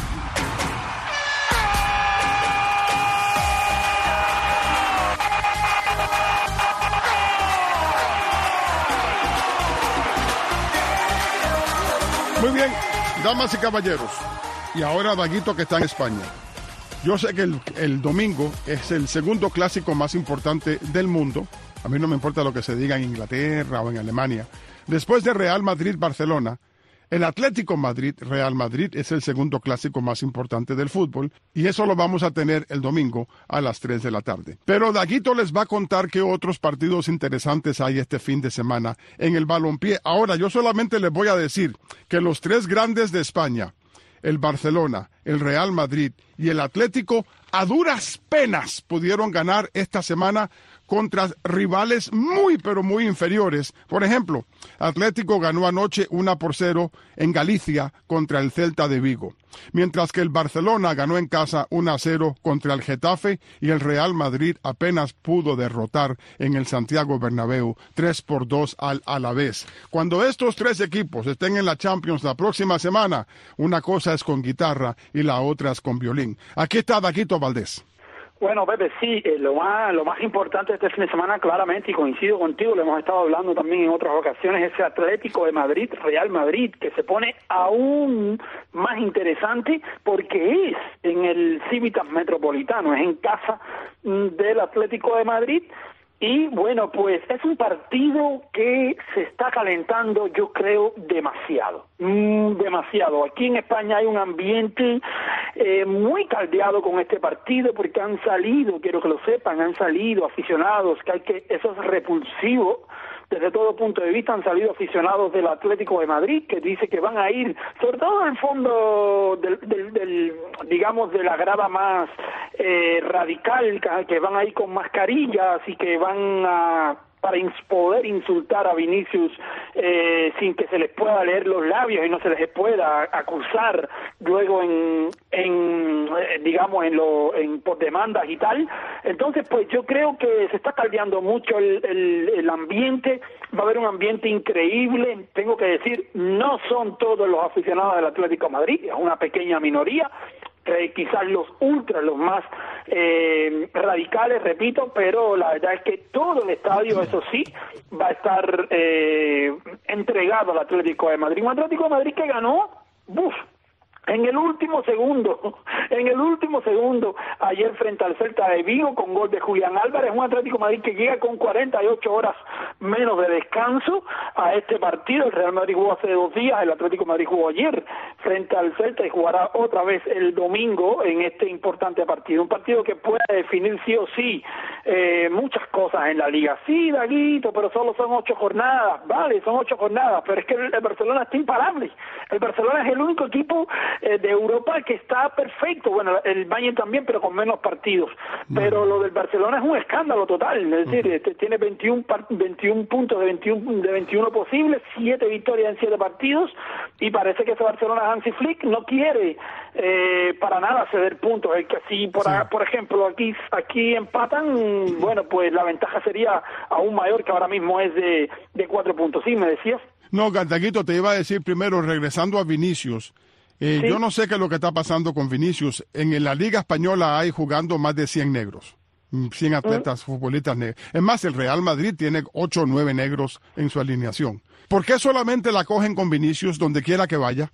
Muy bien, damas y caballeros, y ahora Daguito, que está en España. Yo sé que el, el domingo es el segundo clásico más importante del mundo. A mí no me importa lo que se diga en Inglaterra o en Alemania. Después de Real Madrid-Barcelona, el Atlético Madrid-Real Madrid es el segundo clásico más importante del fútbol, y eso lo vamos a tener el domingo a las tres de la tarde. Pero Daguito les va a contar qué otros partidos interesantes hay este fin de semana en el balompié. Ahora, yo solamente les voy a decir que los tres grandes de España, el Barcelona, el Real Madrid y el Atlético, a duras penas pudieron ganar esta semana contra rivales muy, pero muy inferiores. Por ejemplo, Atlético ganó anoche uno por cero en Galicia contra el Celta de Vigo, mientras que el Barcelona ganó en casa uno a cero contra el Getafe y el Real Madrid apenas pudo derrotar en el Santiago Bernabéu tres por dos al Alavés. Cuando estos tres equipos estén en la Champions la próxima semana, una cosa es con guitarra y la otra es con violín. Aquí está Daguito Valdés. Bueno, Pepe, sí, eh, lo más lo más importante de este fin de semana, claramente, y coincido contigo, lo hemos estado hablando también en otras ocasiones, ese Atlético de Madrid, Real Madrid, que se pone aún más interesante porque es en el Civitas Metropolitano, es en casa del Atlético de Madrid, Y bueno, pues es un partido que se está calentando, yo creo, demasiado, mm, demasiado. Aquí en España hay un ambiente eh, muy caldeado con este partido porque han salido, quiero que lo sepan, han salido aficionados, que hay que, eso es repulsivo. Desde todo punto de vista han salido aficionados del Atlético de Madrid que dice que van a ir, sobre todo en el fondo del, del, del digamos, de la grada más eh, radical, que van a ir con mascarillas y que van a para ins poder insultar a Vinicius eh, sin que se les pueda leer los labios y no se les pueda acusar luego en, en eh, digamos, en lo, en por demandas y tal. Entonces, pues yo creo que se está caldeando mucho el, el, el ambiente, va a haber un ambiente increíble, tengo que decir, no son todos los aficionados del Atlético de Madrid, es una pequeña minoría, Eh, quizás los ultras, los más eh, radicales, repito, pero la verdad es que todo el estadio, eso sí, va a estar eh, entregado al Atlético de Madrid. Un Atlético de Madrid que ganó, ¡buf!, en el último segundo, en el último segundo, ayer frente al Celta de Vigo, con gol de Julián Álvarez, un Atlético de Madrid que llega con cuarenta y ocho horas menos de descanso a este partido. El Real Madrid jugó hace dos días, el Atlético de Madrid jugó ayer frente al Celta y jugará otra vez el domingo en este importante partido. Un partido que puede definir sí o sí eh, muchas cosas en la Liga. Sí, Daguito, pero solo son ocho jornadas, vale, son ocho jornadas, pero es que el, el Barcelona está imparable. El Barcelona es el único equipo de Europa que está perfecto, bueno, el Bayern también, pero con menos partidos, pero lo del Barcelona es un escándalo total, es decir, este, tiene veintiún, veintiún puntos de veintiuno, de veintiuno posibles, siete victorias en siete partidos, y parece que ese Barcelona Hansi Flick no quiere eh, para nada ceder puntos, es que si por, sí. a, por ejemplo aquí aquí empatan, bueno, pues la ventaja sería aún mayor, que ahora mismo es de, de cuatro puntos. ¿Sí me decías? No, Gantaguito, te iba a decir primero, regresando a Vinicius, Eh, ¿Sí? Yo no sé qué es lo que está pasando con Vinicius. En la Liga Española hay jugando más de cien negros, cien atletas, ¿Mm? futbolistas negros. Es más, el Real Madrid tiene ocho o nueve negros en su alineación. ¿Por qué solamente la cogen con Vinicius donde quiera que vaya?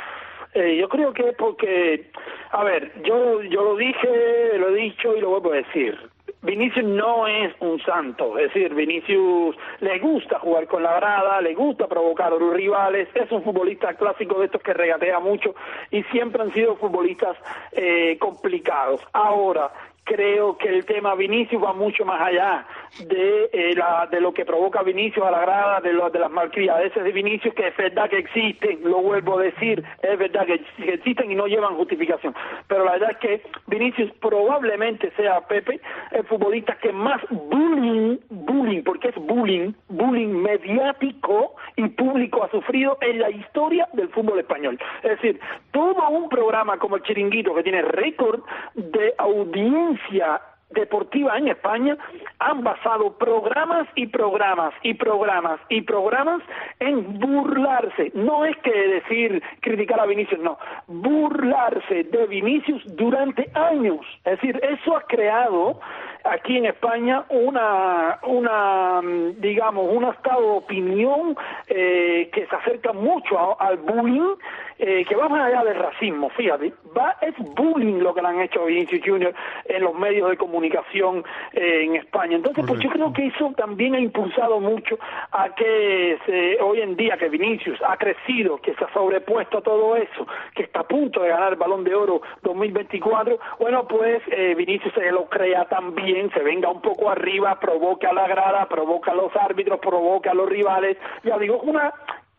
Eh, yo creo que es porque, a ver, yo, yo lo dije, lo he dicho y lo vuelvo a decir. Vinicius no es un santo, es decir, Vinicius le gusta jugar con la grada, le gusta provocar a los rivales, es un futbolista clásico de estos que regatea mucho y siempre han sido futbolistas eh, complicados. Ahora, creo que el tema Vinicius va mucho más allá de eh, la, de lo que provoca Vinicius a la grada, de, lo, de las malcriadeces de Vinicius, que es verdad que existen, lo vuelvo a decir, es verdad que, que existen y no llevan justificación, pero la verdad es que Vinicius probablemente sea, Pepe, el futbolista que más bullying, bullying, porque es bullying, bullying mediático y público ha sufrido en la historia del fútbol español. Es decir, todo un programa como el Chiringuito, que tiene récord de audiencia deportiva en España, han basado programas y programas y programas y programas en burlarse, no es que decir, criticar a Vinicius, no, burlarse de Vinicius durante años. Es decir, eso ha creado aquí en España una, una digamos, un estado de opinión eh, que se acerca mucho a, al bullying, eh, que va más allá del racismo, fíjate, va, es bullying lo que le han hecho a Vinicius Junior en los medios de comunicación eh, en España. Entonces, pues yo creo que eso también ha impulsado mucho a que se, hoy en día que Vinicius ha crecido, que se ha sobrepuesto a todo eso, que está a punto de ganar el Balón de Oro dos mil veinticuatro, bueno, pues eh, Vinicius se lo crea también, se venga un poco arriba, provoca a la grada, provoca a los árbitros, provoca a los rivales, ya digo, una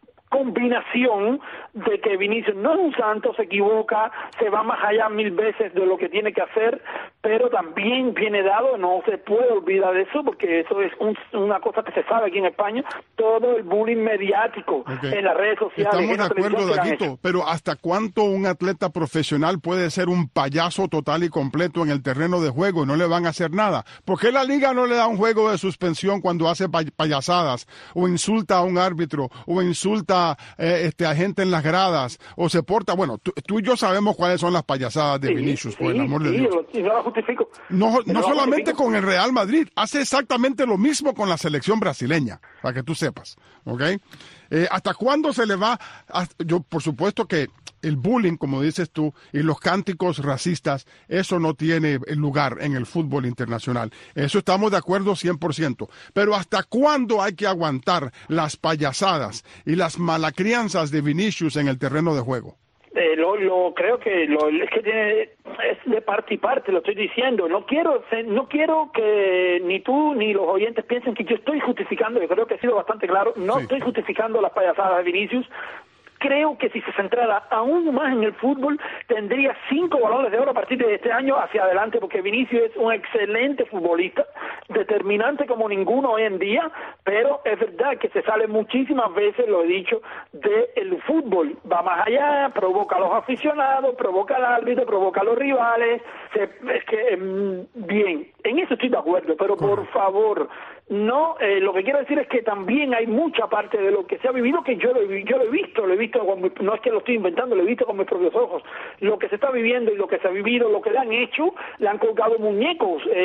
combinación de que Vinicius no es un santo, se equivoca, se va más allá mil veces de lo que tiene que hacer, pero también viene dado, no se puede olvidar de eso, porque eso es un, una cosa que se sabe aquí en España, todo el bullying mediático okay. en las redes sociales. Estamos de acuerdo, Daguito, pero ¿hasta cuánto un atleta profesional puede ser un payaso total y completo en el terreno de juego y no le van a hacer nada? ¿Por qué la liga no le da un juego de suspensión cuando hace payasadas o insulta a un árbitro o insulta Eh, este, a gente en las gradas o se porta, bueno, tú, tú y yo sabemos cuáles son las payasadas de sí, Vinicius, por sí, el amor sí, de Dios. Y no lo justifico. No, no, no solamente justifico. Con el Real Madrid, hace exactamente lo mismo con la selección brasileña, para que tú sepas, ¿ok? Eh, ¿Hasta cuándo se le va? A, yo, por supuesto que el bullying, como dices tú, y los cánticos racistas, eso no tiene lugar en el fútbol internacional. Eso estamos de acuerdo cien por ciento. Pero ¿hasta cuándo hay que aguantar las payasadas y las malacrianzas de Vinicius en el terreno de juego? Eh, lo, lo creo que lo es que tiene, es de parte y parte, lo estoy diciendo. No quiero no quiero que ni tú ni los oyentes piensen que yo estoy justificando, yo creo que he sido bastante claro, no sí. estoy justificando las payasadas de Vinicius. Creo que si se centrara aún más en el fútbol, tendría cinco balones de oro a partir de este año hacia adelante, porque Vinicius es un excelente futbolista, determinante como ninguno hoy en día, pero es verdad que se sale muchísimas veces, lo he dicho, del fútbol. Va más allá, provoca a los aficionados, provoca al árbitro, provoca a los rivales. Se, es que, bien, en eso estoy de acuerdo, pero por favor, no, eh, lo que quiero decir es que también hay mucha parte de lo que se ha vivido que yo lo he, yo lo he visto, lo he visto con mi, no es que lo estoy inventando, lo he visto con mis propios ojos, lo que se está viviendo y lo que se ha vivido, lo que le han hecho, le han colgado muñecos eh,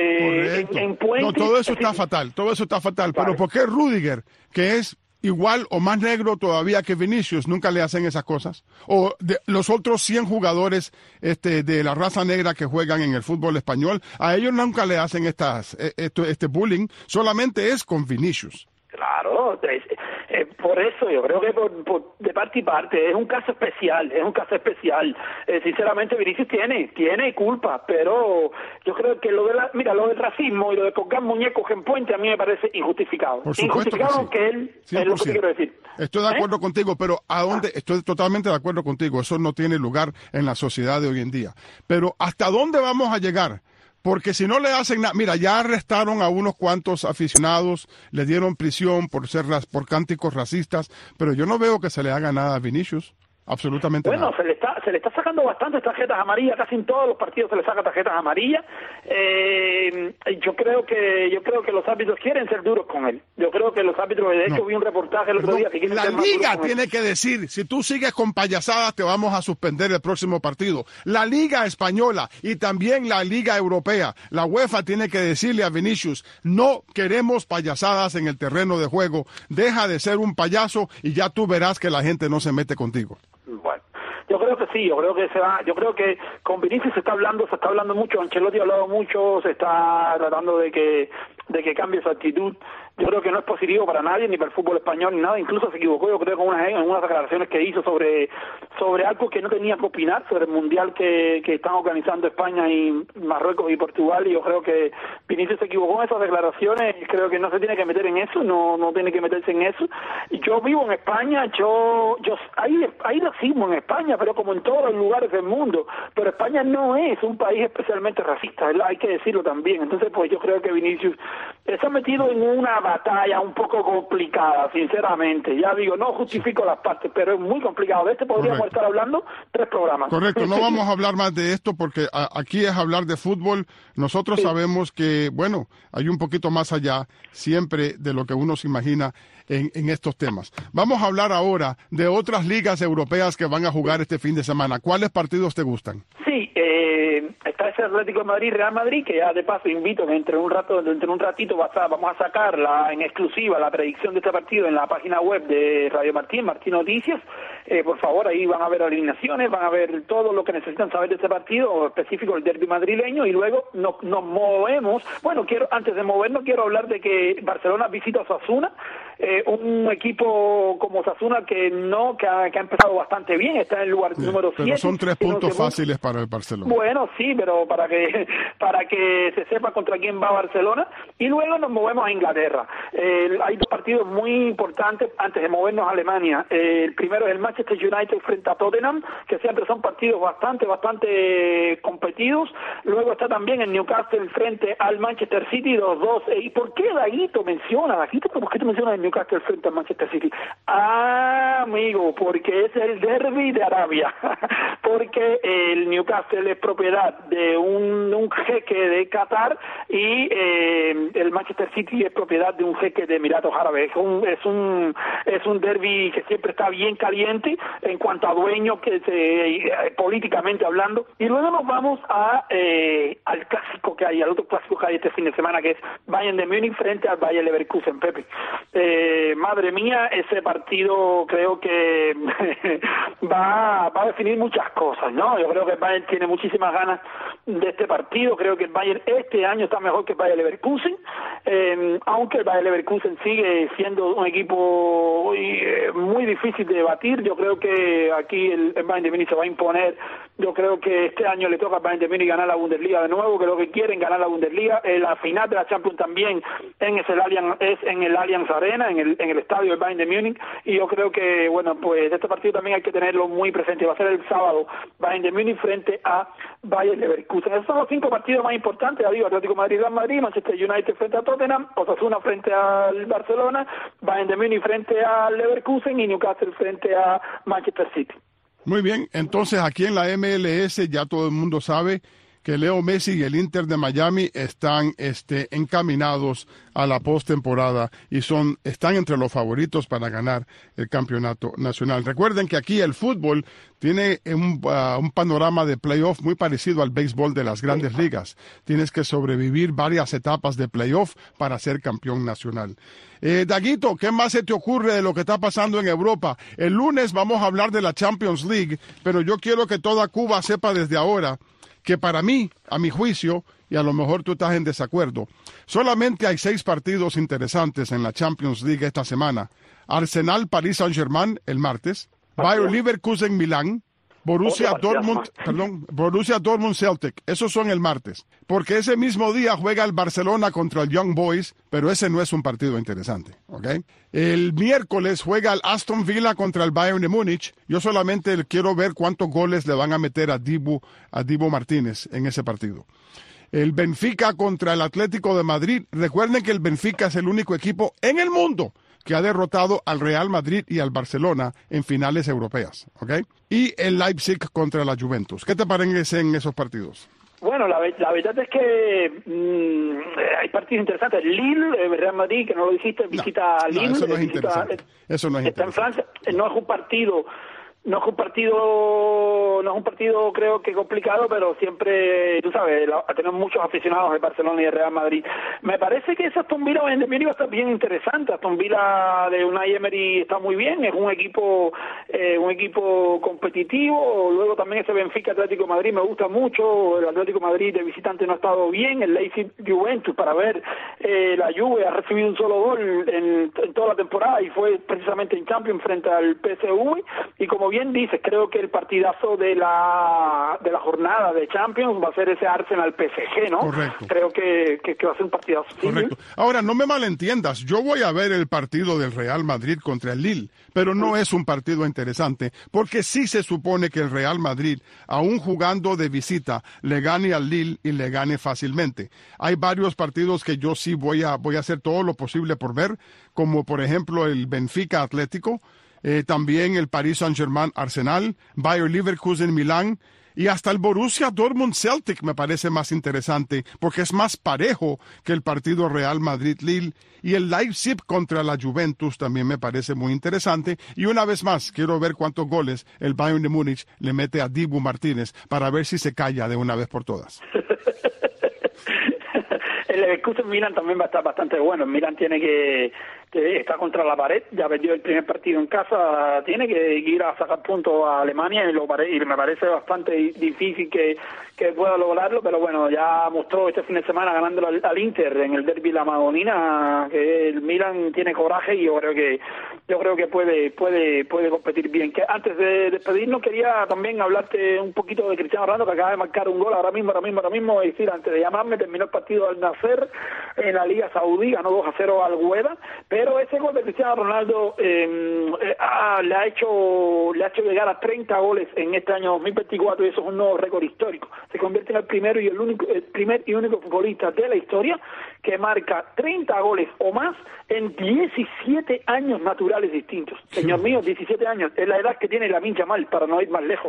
eh, en, en puentes. No, todo eso está fatal, todo eso está fatal, vale. Pero ¿por qué Rudiger, que es igual o más negro todavía que Vinicius, nunca le hacen esas cosas? O de los otros cien jugadores este, de la raza negra que juegan en el fútbol español, a ellos nunca le hacen estas, esto, este bullying, solamente es con Vinicius. Claro, es, eh, por eso yo creo que por, por, de parte y parte es un caso especial, es un caso especial. Eh, sinceramente Vinicius tiene, tiene culpa, pero yo creo que lo de la, mira, lo del racismo y lo de colgar muñecos en puente a mí me parece injustificado. Por supuesto injustificado que, sí. que él, es lo que quiero decir. Estoy de acuerdo ¿Eh? contigo, pero ¿a dónde? Ah. Estoy totalmente de acuerdo contigo, eso no tiene lugar en la sociedad de hoy en día. Pero ¿hasta dónde vamos a llegar? Porque si no le hacen nada, mira, ya arrestaron a unos cuantos aficionados, le dieron prisión por ser por cánticos racistas, pero yo no veo que se le haga nada a Vinicius. Absolutamente bueno, nada. se le está se le está sacando bastantes tarjetas amarillas, casi en todos los partidos se le saca tarjetas amarillas. Eh, yo creo que yo creo que los árbitros quieren ser duros con él. Yo creo que los árbitros, de hecho no. vi un reportaje el otro Perdón, día que quieren la ser más liga duros tiene que decir, si tú sigues con payasadas te vamos a suspender el próximo partido. La liga española y también la liga europea, la UEFA tiene que decirle a Vinicius, no queremos payasadas en el terreno de juego, deja de ser un payaso y ya tú verás que la gente no se mete contigo. Bueno, yo creo que sí, yo creo que se va, yo creo que con Vinicius se está hablando, se está hablando mucho, Ancelotti ha hablado mucho, se está tratando de que de que cambie su actitud. Yo creo que no es positivo para nadie, ni para el fútbol español, ni nada. Incluso se equivocó, yo creo, con unas, en unas declaraciones que hizo sobre sobre algo que no tenía que opinar, sobre el Mundial que, que están organizando España y Marruecos y Portugal, y yo creo que Vinicius se equivocó en esas declaraciones, y creo que no se tiene que meter en eso, no no tiene que meterse en eso. Y yo vivo en España, yo yo hay, hay racismo en España, pero como en todos los lugares del mundo, pero España no es un país especialmente racista, ¿verdad? Hay que decirlo también. Entonces, pues yo creo que Vinicius se ha metido en una batalla un poco complicada, sinceramente. Ya digo, no justifico las partes, pero es muy complicado. De este podríamos Correcto. estar hablando tres programas. Correcto, no vamos a hablar más de esto porque a, aquí es hablar de fútbol. Nosotros sí. sabemos que, bueno, hay un poquito más allá siempre de lo que uno se imagina en, en estos temas. Vamos a hablar ahora de otras ligas europeas que van a jugar este fin de semana. ¿Cuáles partidos te gustan? Sí, eh, está ese Atlético de Madrid, Real Madrid, que ya de paso invito que entre un rato, entre un ratito vas a, vamos a sacar la, en exclusiva la predicción de este partido en la página web de Radio Martín, Martín Noticias. Eh, por favor, ahí van a ver alineaciones, van a ver todo lo que necesitan saber de este partido, específico el derbi madrileño, y luego nos, nos movemos. Bueno, quiero antes de movernos, quiero hablar de que Barcelona visita a Osasuna, eh, un equipo como Osasuna que no que ha, que ha empezado bastante bien, está en el lugar sí, número siete. Pero son tres puntos fáciles para el Barcelona. Bueno, sí, pero para que para que se sepa contra quién va Barcelona, y luego nos movemos a Inglaterra. Eh, hay dos partidos muy importantes antes de movernos a Alemania. Eh, el primero es el Manchester United frente a Tottenham, que siempre son partidos bastante, bastante competidos. Luego está también el Newcastle frente al Manchester City, los dos. Eh, ¿Y por qué Daguito menciona, Daguito, por qué tú mencionas el Newcastle frente al Manchester City? Ah, amigo, porque es el derbi de Arabia. Porque el Newcastle es propiedad de de un, un jeque de Qatar y eh, el Manchester City es propiedad de un jeque de Emiratos Árabes. Es un es un es un derbi que siempre está bien caliente en cuanto a dueños, que se, eh, políticamente hablando. Y luego nos vamos a eh, al clásico que hay, al otro clásico que hay este fin de semana, que es Bayern de Múnich frente al Bayer Leverkusen, Pepe. Eh, madre mía, ese partido creo que va, va a definir muchas cosas, ¿no? Yo creo que el Bayern tiene muchísimas ganas de este partido. Creo que el Bayern este año está mejor que el Bayer Leverkusen, eh, aunque el Bayer Leverkusen sigue siendo un equipo muy, eh, muy difícil de batir. Yo creo que aquí el, el Bayern de Múnich se va a imponer. Yo creo que este año le toca al Bayern de Múnich ganar la Bundesliga de nuevo. Creo que quieren ganar la Bundesliga. Eh, la final de la Champions también en ese Allianz, es en el Allianz Arena, en el, en el estadio del Bayern de Múnich. Y yo creo que, bueno, pues este partido también hay que tenerlo muy presente. Va a ser el sábado, Bayern de Múnich frente a Bayer Leverkusen. Esos son los cinco partidos más importantes. Ya digo, Atlético de Madrid, Real Madrid, Manchester United frente a Tottenham, Osasuna frente al Barcelona, Bayern de Múnich frente al Leverkusen y Newcastle frente a Manchester City. Muy bien, entonces aquí en la M L S ya todo el mundo sabe que Leo Messi y el Inter de Miami están este, encaminados a la postemporada y son están entre los favoritos para ganar el campeonato nacional. Recuerden que aquí el fútbol tiene un, uh, un panorama de playoff muy parecido al béisbol de las grandes ligas. Tienes que sobrevivir varias etapas de playoff para ser campeón nacional. Eh, Daguito, ¿qué más se te ocurre de lo que está pasando en Europa? El lunes vamos a hablar de la Champions League, pero yo quiero que toda Cuba sepa desde ahora que para mí, a mi juicio, y a lo mejor tú estás en desacuerdo, solamente hay seis partidos interesantes en la Champions League esta semana. Arsenal, Paris Saint-Germain el martes, Bayer Leverkusen, Milán, Borussia Dortmund, perdón, Borussia Dortmund Celtic, esos son el martes, porque ese mismo día juega el Barcelona contra el Young Boys, pero ese no es un partido interesante, ¿ok? El miércoles juega el Aston Villa contra el Bayern de Múnich. Yo solamente quiero ver cuántos goles le van a meter a Dibu, a Dibu Martínez en ese partido. El Benfica contra el Atlético de Madrid. Recuerden que el Benfica es el único equipo en el mundo que ha derrotado al Real Madrid y al Barcelona en finales europeas, ¿ok? Y el Leipzig contra la Juventus. ¿Qué te parecen esos partidos? Bueno, la, la verdad es que mmm, hay partidos interesantes. Lille, el Real Madrid, que no lo dijiste, visita a Lille. No, eso no es visita, interesante. Eso no es está interesante. en Francia, no es un partido... No es un partido, no es un partido creo que complicado, pero siempre, tú sabes, tenemos muchos aficionados de Barcelona y de Real Madrid. Me parece que ese Aston Villa de Múnich está bien interesante. Aston Villa de Unai Emery está muy bien, es un equipo, eh, un equipo competitivo. Luego también ese Benfica Atlético de Madrid me gusta mucho. El Atlético de Madrid de visitante no ha estado bien. El Leipzig Juventus, para ver, eh, la Juve ha recibido un solo gol en, en toda la temporada y fue precisamente en Champions frente al P S V. Y como bien dices, creo que el partidazo de la de la jornada de Champions va a ser ese Arsenal P S G, ¿no? Correcto. Creo que, que, que va a ser un partidazo. Correcto. Ahora, no me malentiendas, yo voy a ver el partido del Real Madrid contra el Lille, pero no es un partido interesante, porque sí se supone que el Real Madrid, aún jugando de visita, le gane al Lille y le gane fácilmente. Hay varios partidos que yo sí voy a, voy a hacer todo lo posible por ver, como por ejemplo el Benfica Atlético, Eh, también el Paris Saint-Germain Arsenal, Bayer Leverkusen Milán y hasta el Borussia Dortmund Celtic me parece más interesante porque es más parejo que el partido Real Madrid-Lille, y el Leipzig contra la Juventus también me parece muy interesante. Y una vez más quiero ver cuántos goles el Bayern de Múnich le mete a Dibu Martínez para ver si se calla de una vez por todas. El Leverkusen Milan también va a estar bastante bueno. El Milan tiene que, que está contra la pared, ya perdió el primer partido en casa, tiene que ir a sacar puntos a Alemania y, lo pare, y me parece bastante difícil que, que pueda lograrlo, pero bueno, ya mostró este fin de semana ganándolo al, al Inter en el derbi La Madonina que el Milan tiene coraje y yo creo que yo creo que puede puede puede competir bien. Que antes de despedirnos quería también hablarte un poquito de Cristiano Ronaldo, que acaba de marcar un gol ahora mismo, ahora mismo, ahora mismo, es decir, antes de llamarme terminó el partido al Nasser en la Liga Saudí, ganó dos a cero al Hueda, pero pero ese gol de Cristiano Ronaldo eh, eh, ah, le ha hecho le ha hecho llegar a treinta goles en este año dos mil veinticuatro, y eso es un nuevo récord histórico. Se convierte en el primero y el único el primer y único futbolista de la historia que marca treinta goles o más en diecisiete años naturales distintos. Señor mío, diecisiete años, es la edad que tiene Lamine Yamal, para no ir más lejos.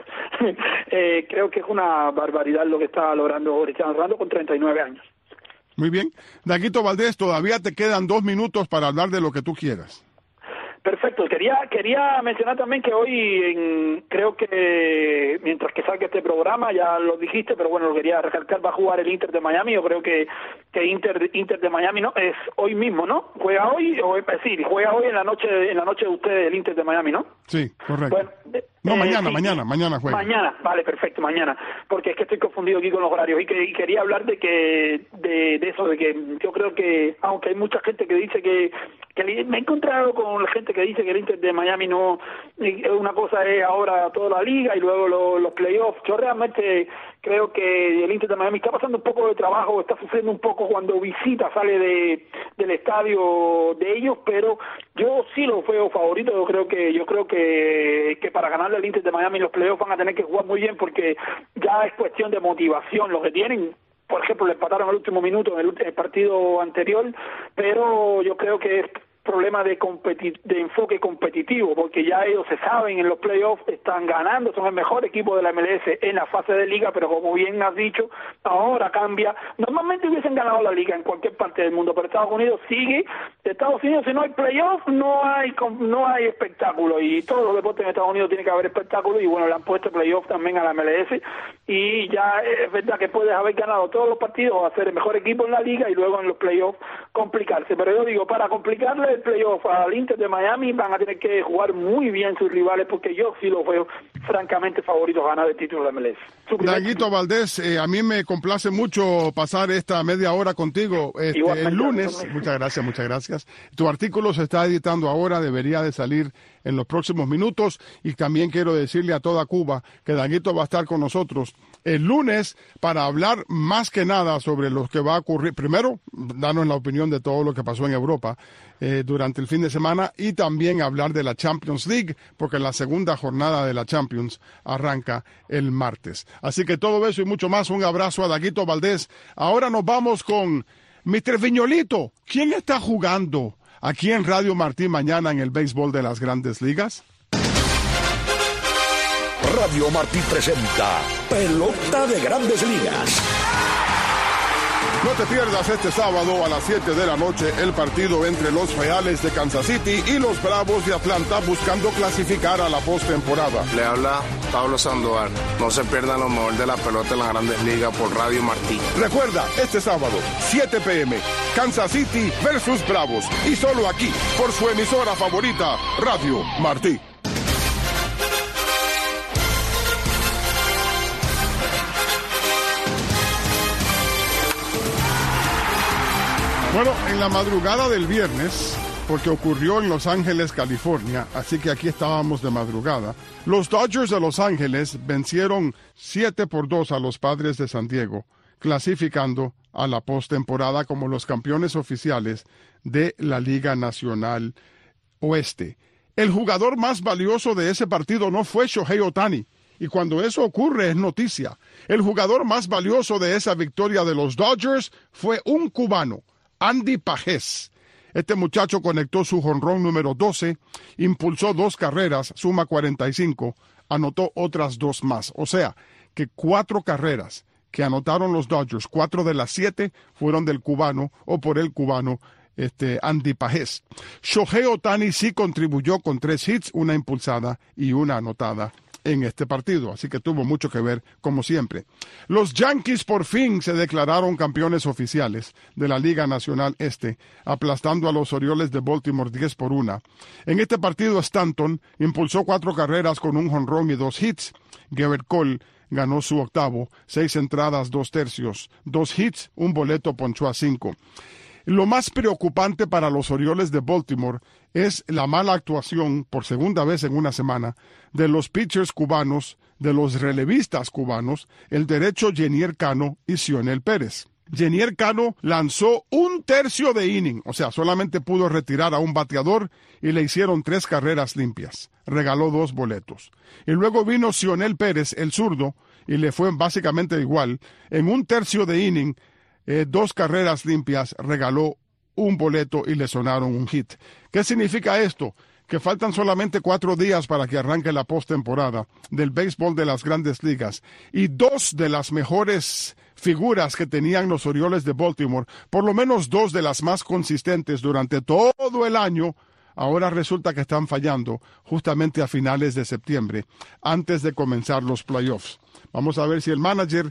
eh, creo que es una barbaridad lo que está logrando Cristiano Ronaldo con treinta y nueve años. Muy bien. Daguito Valdés, todavía te quedan dos minutos para hablar de lo que tú quieras. Perfecto. Quería quería mencionar también que hoy, en, creo que mientras que salga este programa, ya lo dijiste, pero bueno, lo quería recalcar, va a jugar el Inter de Miami. Yo creo que que Inter Inter de Miami no es hoy mismo, ¿no? Juega hoy, o sí, juega hoy en la noche en la noche de ustedes el Inter de Miami, ¿no? Sí, correcto. Bueno, no, eh, mañana, sí, mañana, mañana juega. Mañana, vale, perfecto, mañana, porque es que estoy confundido aquí con los horarios y, que, y quería hablar de que de, de eso, de que yo creo que, aunque hay mucha gente que dice que, que me he encontrado con la gente que dice que el Inter de Miami no, una cosa es ahora toda la liga y luego lo, los playoffs. Yo realmente creo que el Inter de Miami está pasando un poco de trabajo, está sufriendo un poco cuando visita, sale de del estadio de ellos, pero yo sí lo veo favorito. Yo creo que yo creo que, que para ganarle al Inter de Miami los playoffs van a tener que jugar muy bien, porque ya es cuestión de motivación lo que tienen. Por ejemplo, le empataron al último minuto en el, el partido anterior, pero yo creo que es problema de competi- de enfoque competitivo, porque ya ellos se saben en los playoffs, están ganando, son el mejor equipo de la M L S en la fase de liga, pero como bien has dicho, ahora cambia. Normalmente hubiesen ganado la liga en cualquier parte del mundo, pero Estados Unidos sigue. Estados Unidos, si no hay playoffs, no hay no hay espectáculo, y todos los deportes en Estados Unidos tiene que haber espectáculo, y bueno, le han puesto playoffs también a la M L S, y ya es verdad que puedes haber ganado todos los partidos, hacer el mejor equipo en la liga y luego en los playoffs complicarse, pero yo digo, para complicarle el playoff al Inter de Miami van a tener que jugar muy bien sus rivales, porque yo sí los veo francamente favoritos a ganar el título de la M L S. Daguito Valdés, eh, a mí me complace mucho pasar esta media hora contigo. Este, el lunes, muchas gracias, muchas gracias. Tu artículo se está editando ahora, debería de salir en los próximos minutos, y también quiero decirle a toda Cuba que Daguito va a estar con nosotros el lunes para hablar más que nada sobre lo que va a ocurrir. Primero, darnos la opinión de todo lo que pasó en Europa eh, durante el fin de semana, y también hablar de la Champions League, porque la segunda jornada de la Champions arranca el martes. Así que todo eso y mucho más, un abrazo a Daguito Valdés. Ahora nos vamos con mister Viñolito. ¿Quién está jugando aquí en Radio Martí mañana en el béisbol de las Grandes Ligas? Radio Martí presenta Pelota de Grandes Ligas. No te pierdas este sábado a las siete de la noche el partido entre los Reales de Kansas City y los Bravos de Atlanta, buscando clasificar a la postemporada. Le habla Pablo Sandoval. No se pierdan lo mejor de la pelota en las Grandes Ligas por Radio Martí. Recuerda, este sábado, siete p m, Kansas City versus Bravos. Y solo aquí, por su emisora favorita, Radio Martí. Bueno, en la madrugada del viernes, porque ocurrió en Los Ángeles, California, así que aquí estábamos de madrugada, los Dodgers de Los Ángeles vencieron siete por dos a los Padres de San Diego, clasificando a la postemporada como los campeones oficiales de la Liga Nacional Oeste. El jugador más valioso de ese partido no fue Shohei Ohtani, y cuando eso ocurre es noticia. El jugador más valioso de esa victoria de los Dodgers fue un cubano, Andy Pajés. Este muchacho conectó su jonrón número doce, impulsó dos carreras, suma cuarenta y cinco, anotó otras dos más. O sea, que cuatro carreras que anotaron los Dodgers, cuatro de las siete fueron del cubano o por el cubano este, Andy Pajés. Shohei Ohtani sí contribuyó con tres hits, una impulsada y una anotada en este partido, así que tuvo mucho que ver, como siempre. Los Yankees por fin se declararon campeones oficiales de la Liga Nacional Este, aplastando a los Orioles de Baltimore diez por una. En este partido, Stanton impulsó cuatro carreras con un jonrón y dos hits. Gerrit Cole ganó su octavo, seis entradas, dos tercios, dos hits, un boleto, ponchó a cinco. Lo más preocupante para los Orioles de Baltimore es la mala actuación, por segunda vez en una semana, de los pitchers cubanos, de los relevistas cubanos, el derecho Yenier Cano y Cionel Pérez. Jenier Cano lanzó un tercio de inning, o sea, solamente pudo retirar a un bateador y le hicieron tres carreras limpias. Regaló dos boletos. Y luego vino Cionel Pérez, el zurdo, y le fue básicamente igual. En un tercio de inning, eh, dos carreras limpias, regaló un boleto y le sonaron un hit. ¿Qué significa esto? Que faltan solamente cuatro días para que arranque la postemporada del béisbol de las Grandes Ligas. Y dos de las mejores figuras que tenían los Orioles de Baltimore, por lo menos dos de las más consistentes durante todo el año, ahora resulta que están fallando justamente a finales de septiembre, antes de comenzar los playoffs. Vamos a ver si el manager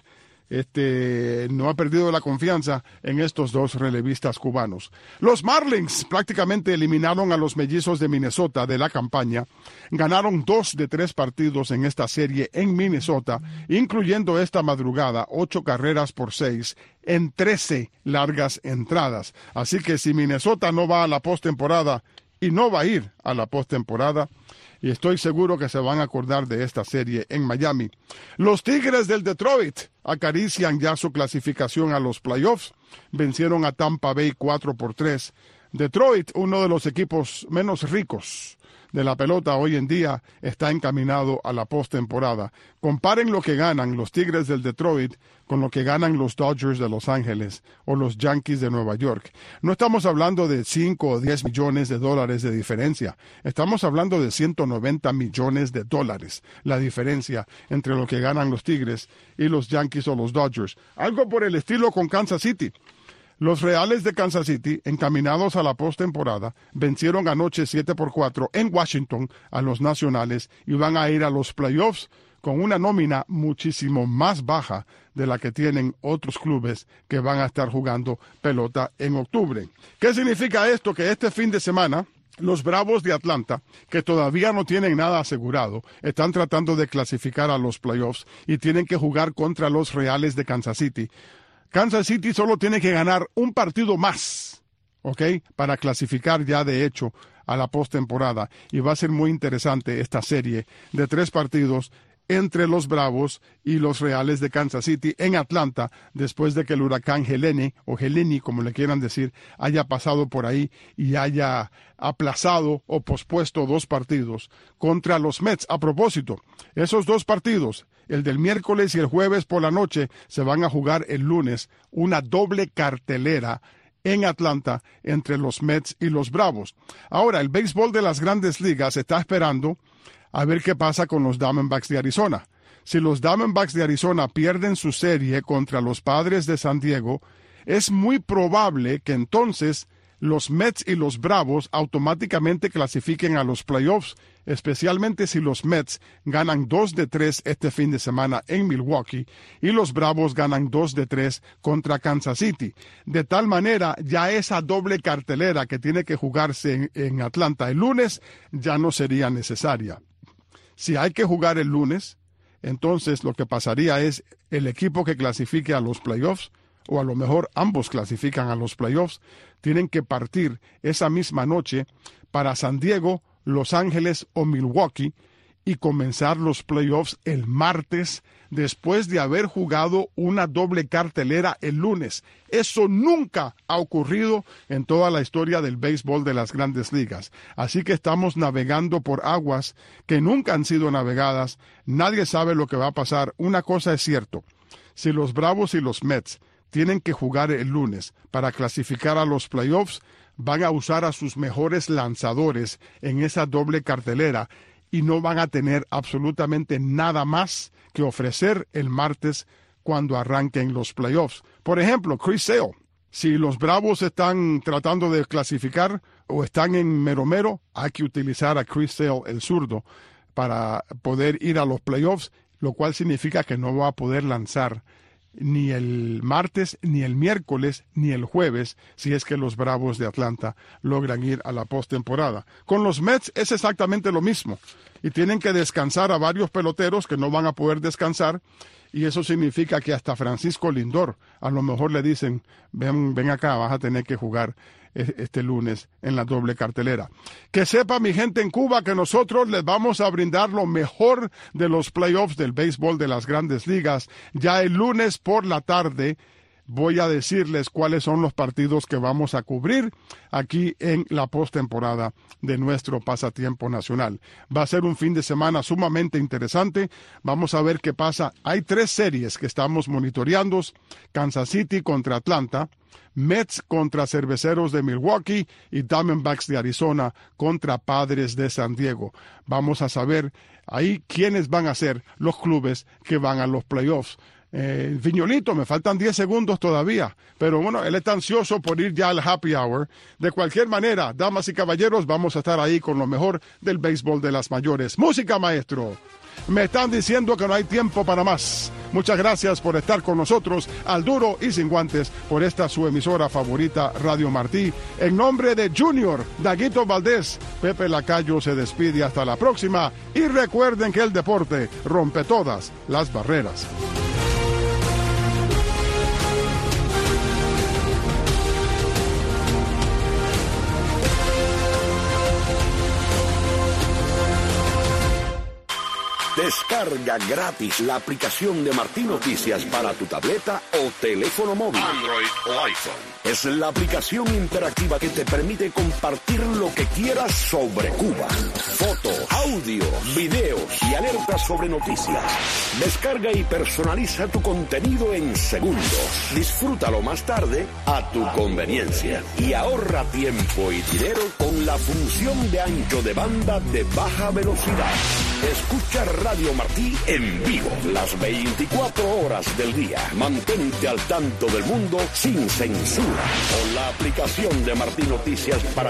este, no ha perdido la confianza en estos dos relevistas cubanos. Los Marlins prácticamente eliminaron a los Mellizos de Minnesota de la campaña. Ganaron dos de tres partidos en esta serie en Minnesota, incluyendo esta madrugada, ocho carreras por seis en trece largas entradas. Así que si Minnesota no va a la postemporada, y no va a ir a la postemporada, y estoy seguro que se van a acordar de esta serie en Miami. Los Tigres del Detroit acarician ya su clasificación a los playoffs. Vencieron a Tampa Bay cuatro por tres. Detroit, uno de los equipos menos ricos de la pelota hoy en día, está encaminado a la postemporada. Comparen lo que ganan los Tigres del Detroit con lo que ganan los Dodgers de Los Ángeles o los Yankees de Nueva York. No estamos hablando de cinco o diez millones de dólares de diferencia. Estamos hablando de ciento noventa millones de dólares, la diferencia entre lo que ganan los Tigres y los Yankees o los Dodgers. Algo por el estilo con Kansas City. Los Reales de Kansas City, encaminados a la postemporada, vencieron anoche siete por cuatro en Washington a los Nacionales y van a ir a los playoffs con una nómina muchísimo más baja de la que tienen otros clubes que van a estar jugando pelota en octubre. ¿Qué significa esto? Que este fin de semana los Bravos de Atlanta, que todavía no tienen nada asegurado, están tratando de clasificar a los playoffs y tienen que jugar contra los Reales de Kansas City. Kansas City solo tiene que ganar un partido más, ¿ok? Para clasificar ya de hecho a la postemporada. Y va a ser muy interesante esta serie de tres partidos entre los Bravos y los Reales de Kansas City en Atlanta, después de que el huracán Helene, o Helene, como le quieran decir, haya pasado por ahí y haya aplazado o pospuesto dos partidos contra los Mets. A propósito, esos dos partidos, el del miércoles y el jueves por la noche, se van a jugar el lunes, una doble cartelera en Atlanta entre los Mets y los Bravos. Ahora, el béisbol de las Grandes Ligas está esperando a ver qué pasa con los Diamondbacks de Arizona. Si los Diamondbacks de Arizona pierden su serie contra los Padres de San Diego, es muy probable que entonces los Mets y los Bravos automáticamente clasifiquen a los playoffs, especialmente si los Mets ganan dos de tres este fin de semana en Milwaukee y los Bravos ganan dos de tres contra Kansas City. De tal manera, ya esa doble cartelera que tiene que jugarse en, en Atlanta el lunes ya no sería necesaria. Si hay que jugar el lunes, entonces lo que pasaría es el equipo que clasifique a los playoffs, o a lo mejor ambos clasifican a los playoffs, tienen que partir esa misma noche para San Diego, Los Ángeles o Milwaukee y comenzar los playoffs el martes después de haber jugado una doble cartelera el lunes. Eso nunca ha ocurrido en toda la historia del béisbol de las Grandes Ligas. Así que estamos navegando por aguas que nunca han sido navegadas. Nadie sabe lo que va a pasar. Una cosa es cierto, si los Bravos y los Mets tienen que jugar el lunes para clasificar a los playoffs, van a usar a sus mejores lanzadores en esa doble cartelera y no van a tener absolutamente nada más que ofrecer el martes cuando arranquen los playoffs. Por ejemplo, Chris Sale. Si los Bravos están tratando de clasificar o están en mero mero, hay que utilizar a Chris Sale, el zurdo, para poder ir a los playoffs, lo cual significa que no va a poder lanzar ni el martes, ni el miércoles, ni el jueves, si es que los Bravos de Atlanta logran ir a la postemporada. Con los Mets es exactamente lo mismo, y tienen que descansar a varios peloteros que no van a poder descansar, y eso significa que hasta Francisco Lindor, a lo mejor le dicen, ven, ven acá, vas a tener que jugar este lunes en la doble cartelera. Que sepa mi gente en Cuba que nosotros les vamos a brindar lo mejor de los playoffs del béisbol de las Grandes Ligas. Ya el lunes por la tarde voy a decirles cuáles son los partidos que vamos a cubrir aquí en la postemporada de nuestro pasatiempo nacional. Va a ser un fin de semana sumamente interesante. Vamos a ver qué pasa. Hay tres series que estamos monitoreando. Kansas City contra Atlanta, Mets contra Cerveceros de Milwaukee y Diamondbacks de Arizona contra Padres de San Diego. Vamos a saber ahí quiénes van a ser los clubes que van a los playoffs. Eh, Viñolito, me faltan diez segundos todavía, pero bueno, él está ansioso por ir ya al happy hour. De cualquier manera, damas y caballeros, vamos a estar ahí con lo mejor del béisbol de las mayores. Música, maestro. Me están diciendo que no hay tiempo para más. Muchas gracias por estar con nosotros al duro y sin guantes por esta su emisora favorita, Radio Martí. En nombre de Junior, Daguito Valdés, Pepe Lacayo se despide hasta la próxima. Y recuerden que el deporte rompe todas las barreras. Descarga gratis la aplicación de Martí Noticias para tu tableta o teléfono móvil, Android o iPhone. Es la aplicación interactiva que te permite compartir lo que quieras sobre Cuba. Fotos, audio, videos y alertas sobre noticias. Descarga y personaliza tu contenido en segundos. Disfrútalo más tarde a tu conveniencia. Y ahorra tiempo y dinero con la función de ancho de banda de baja velocidad. Escucha Radio Martí en vivo las veinticuatro horas del día. Mantente al tanto del mundo sin censura con la aplicación de Martí Noticias para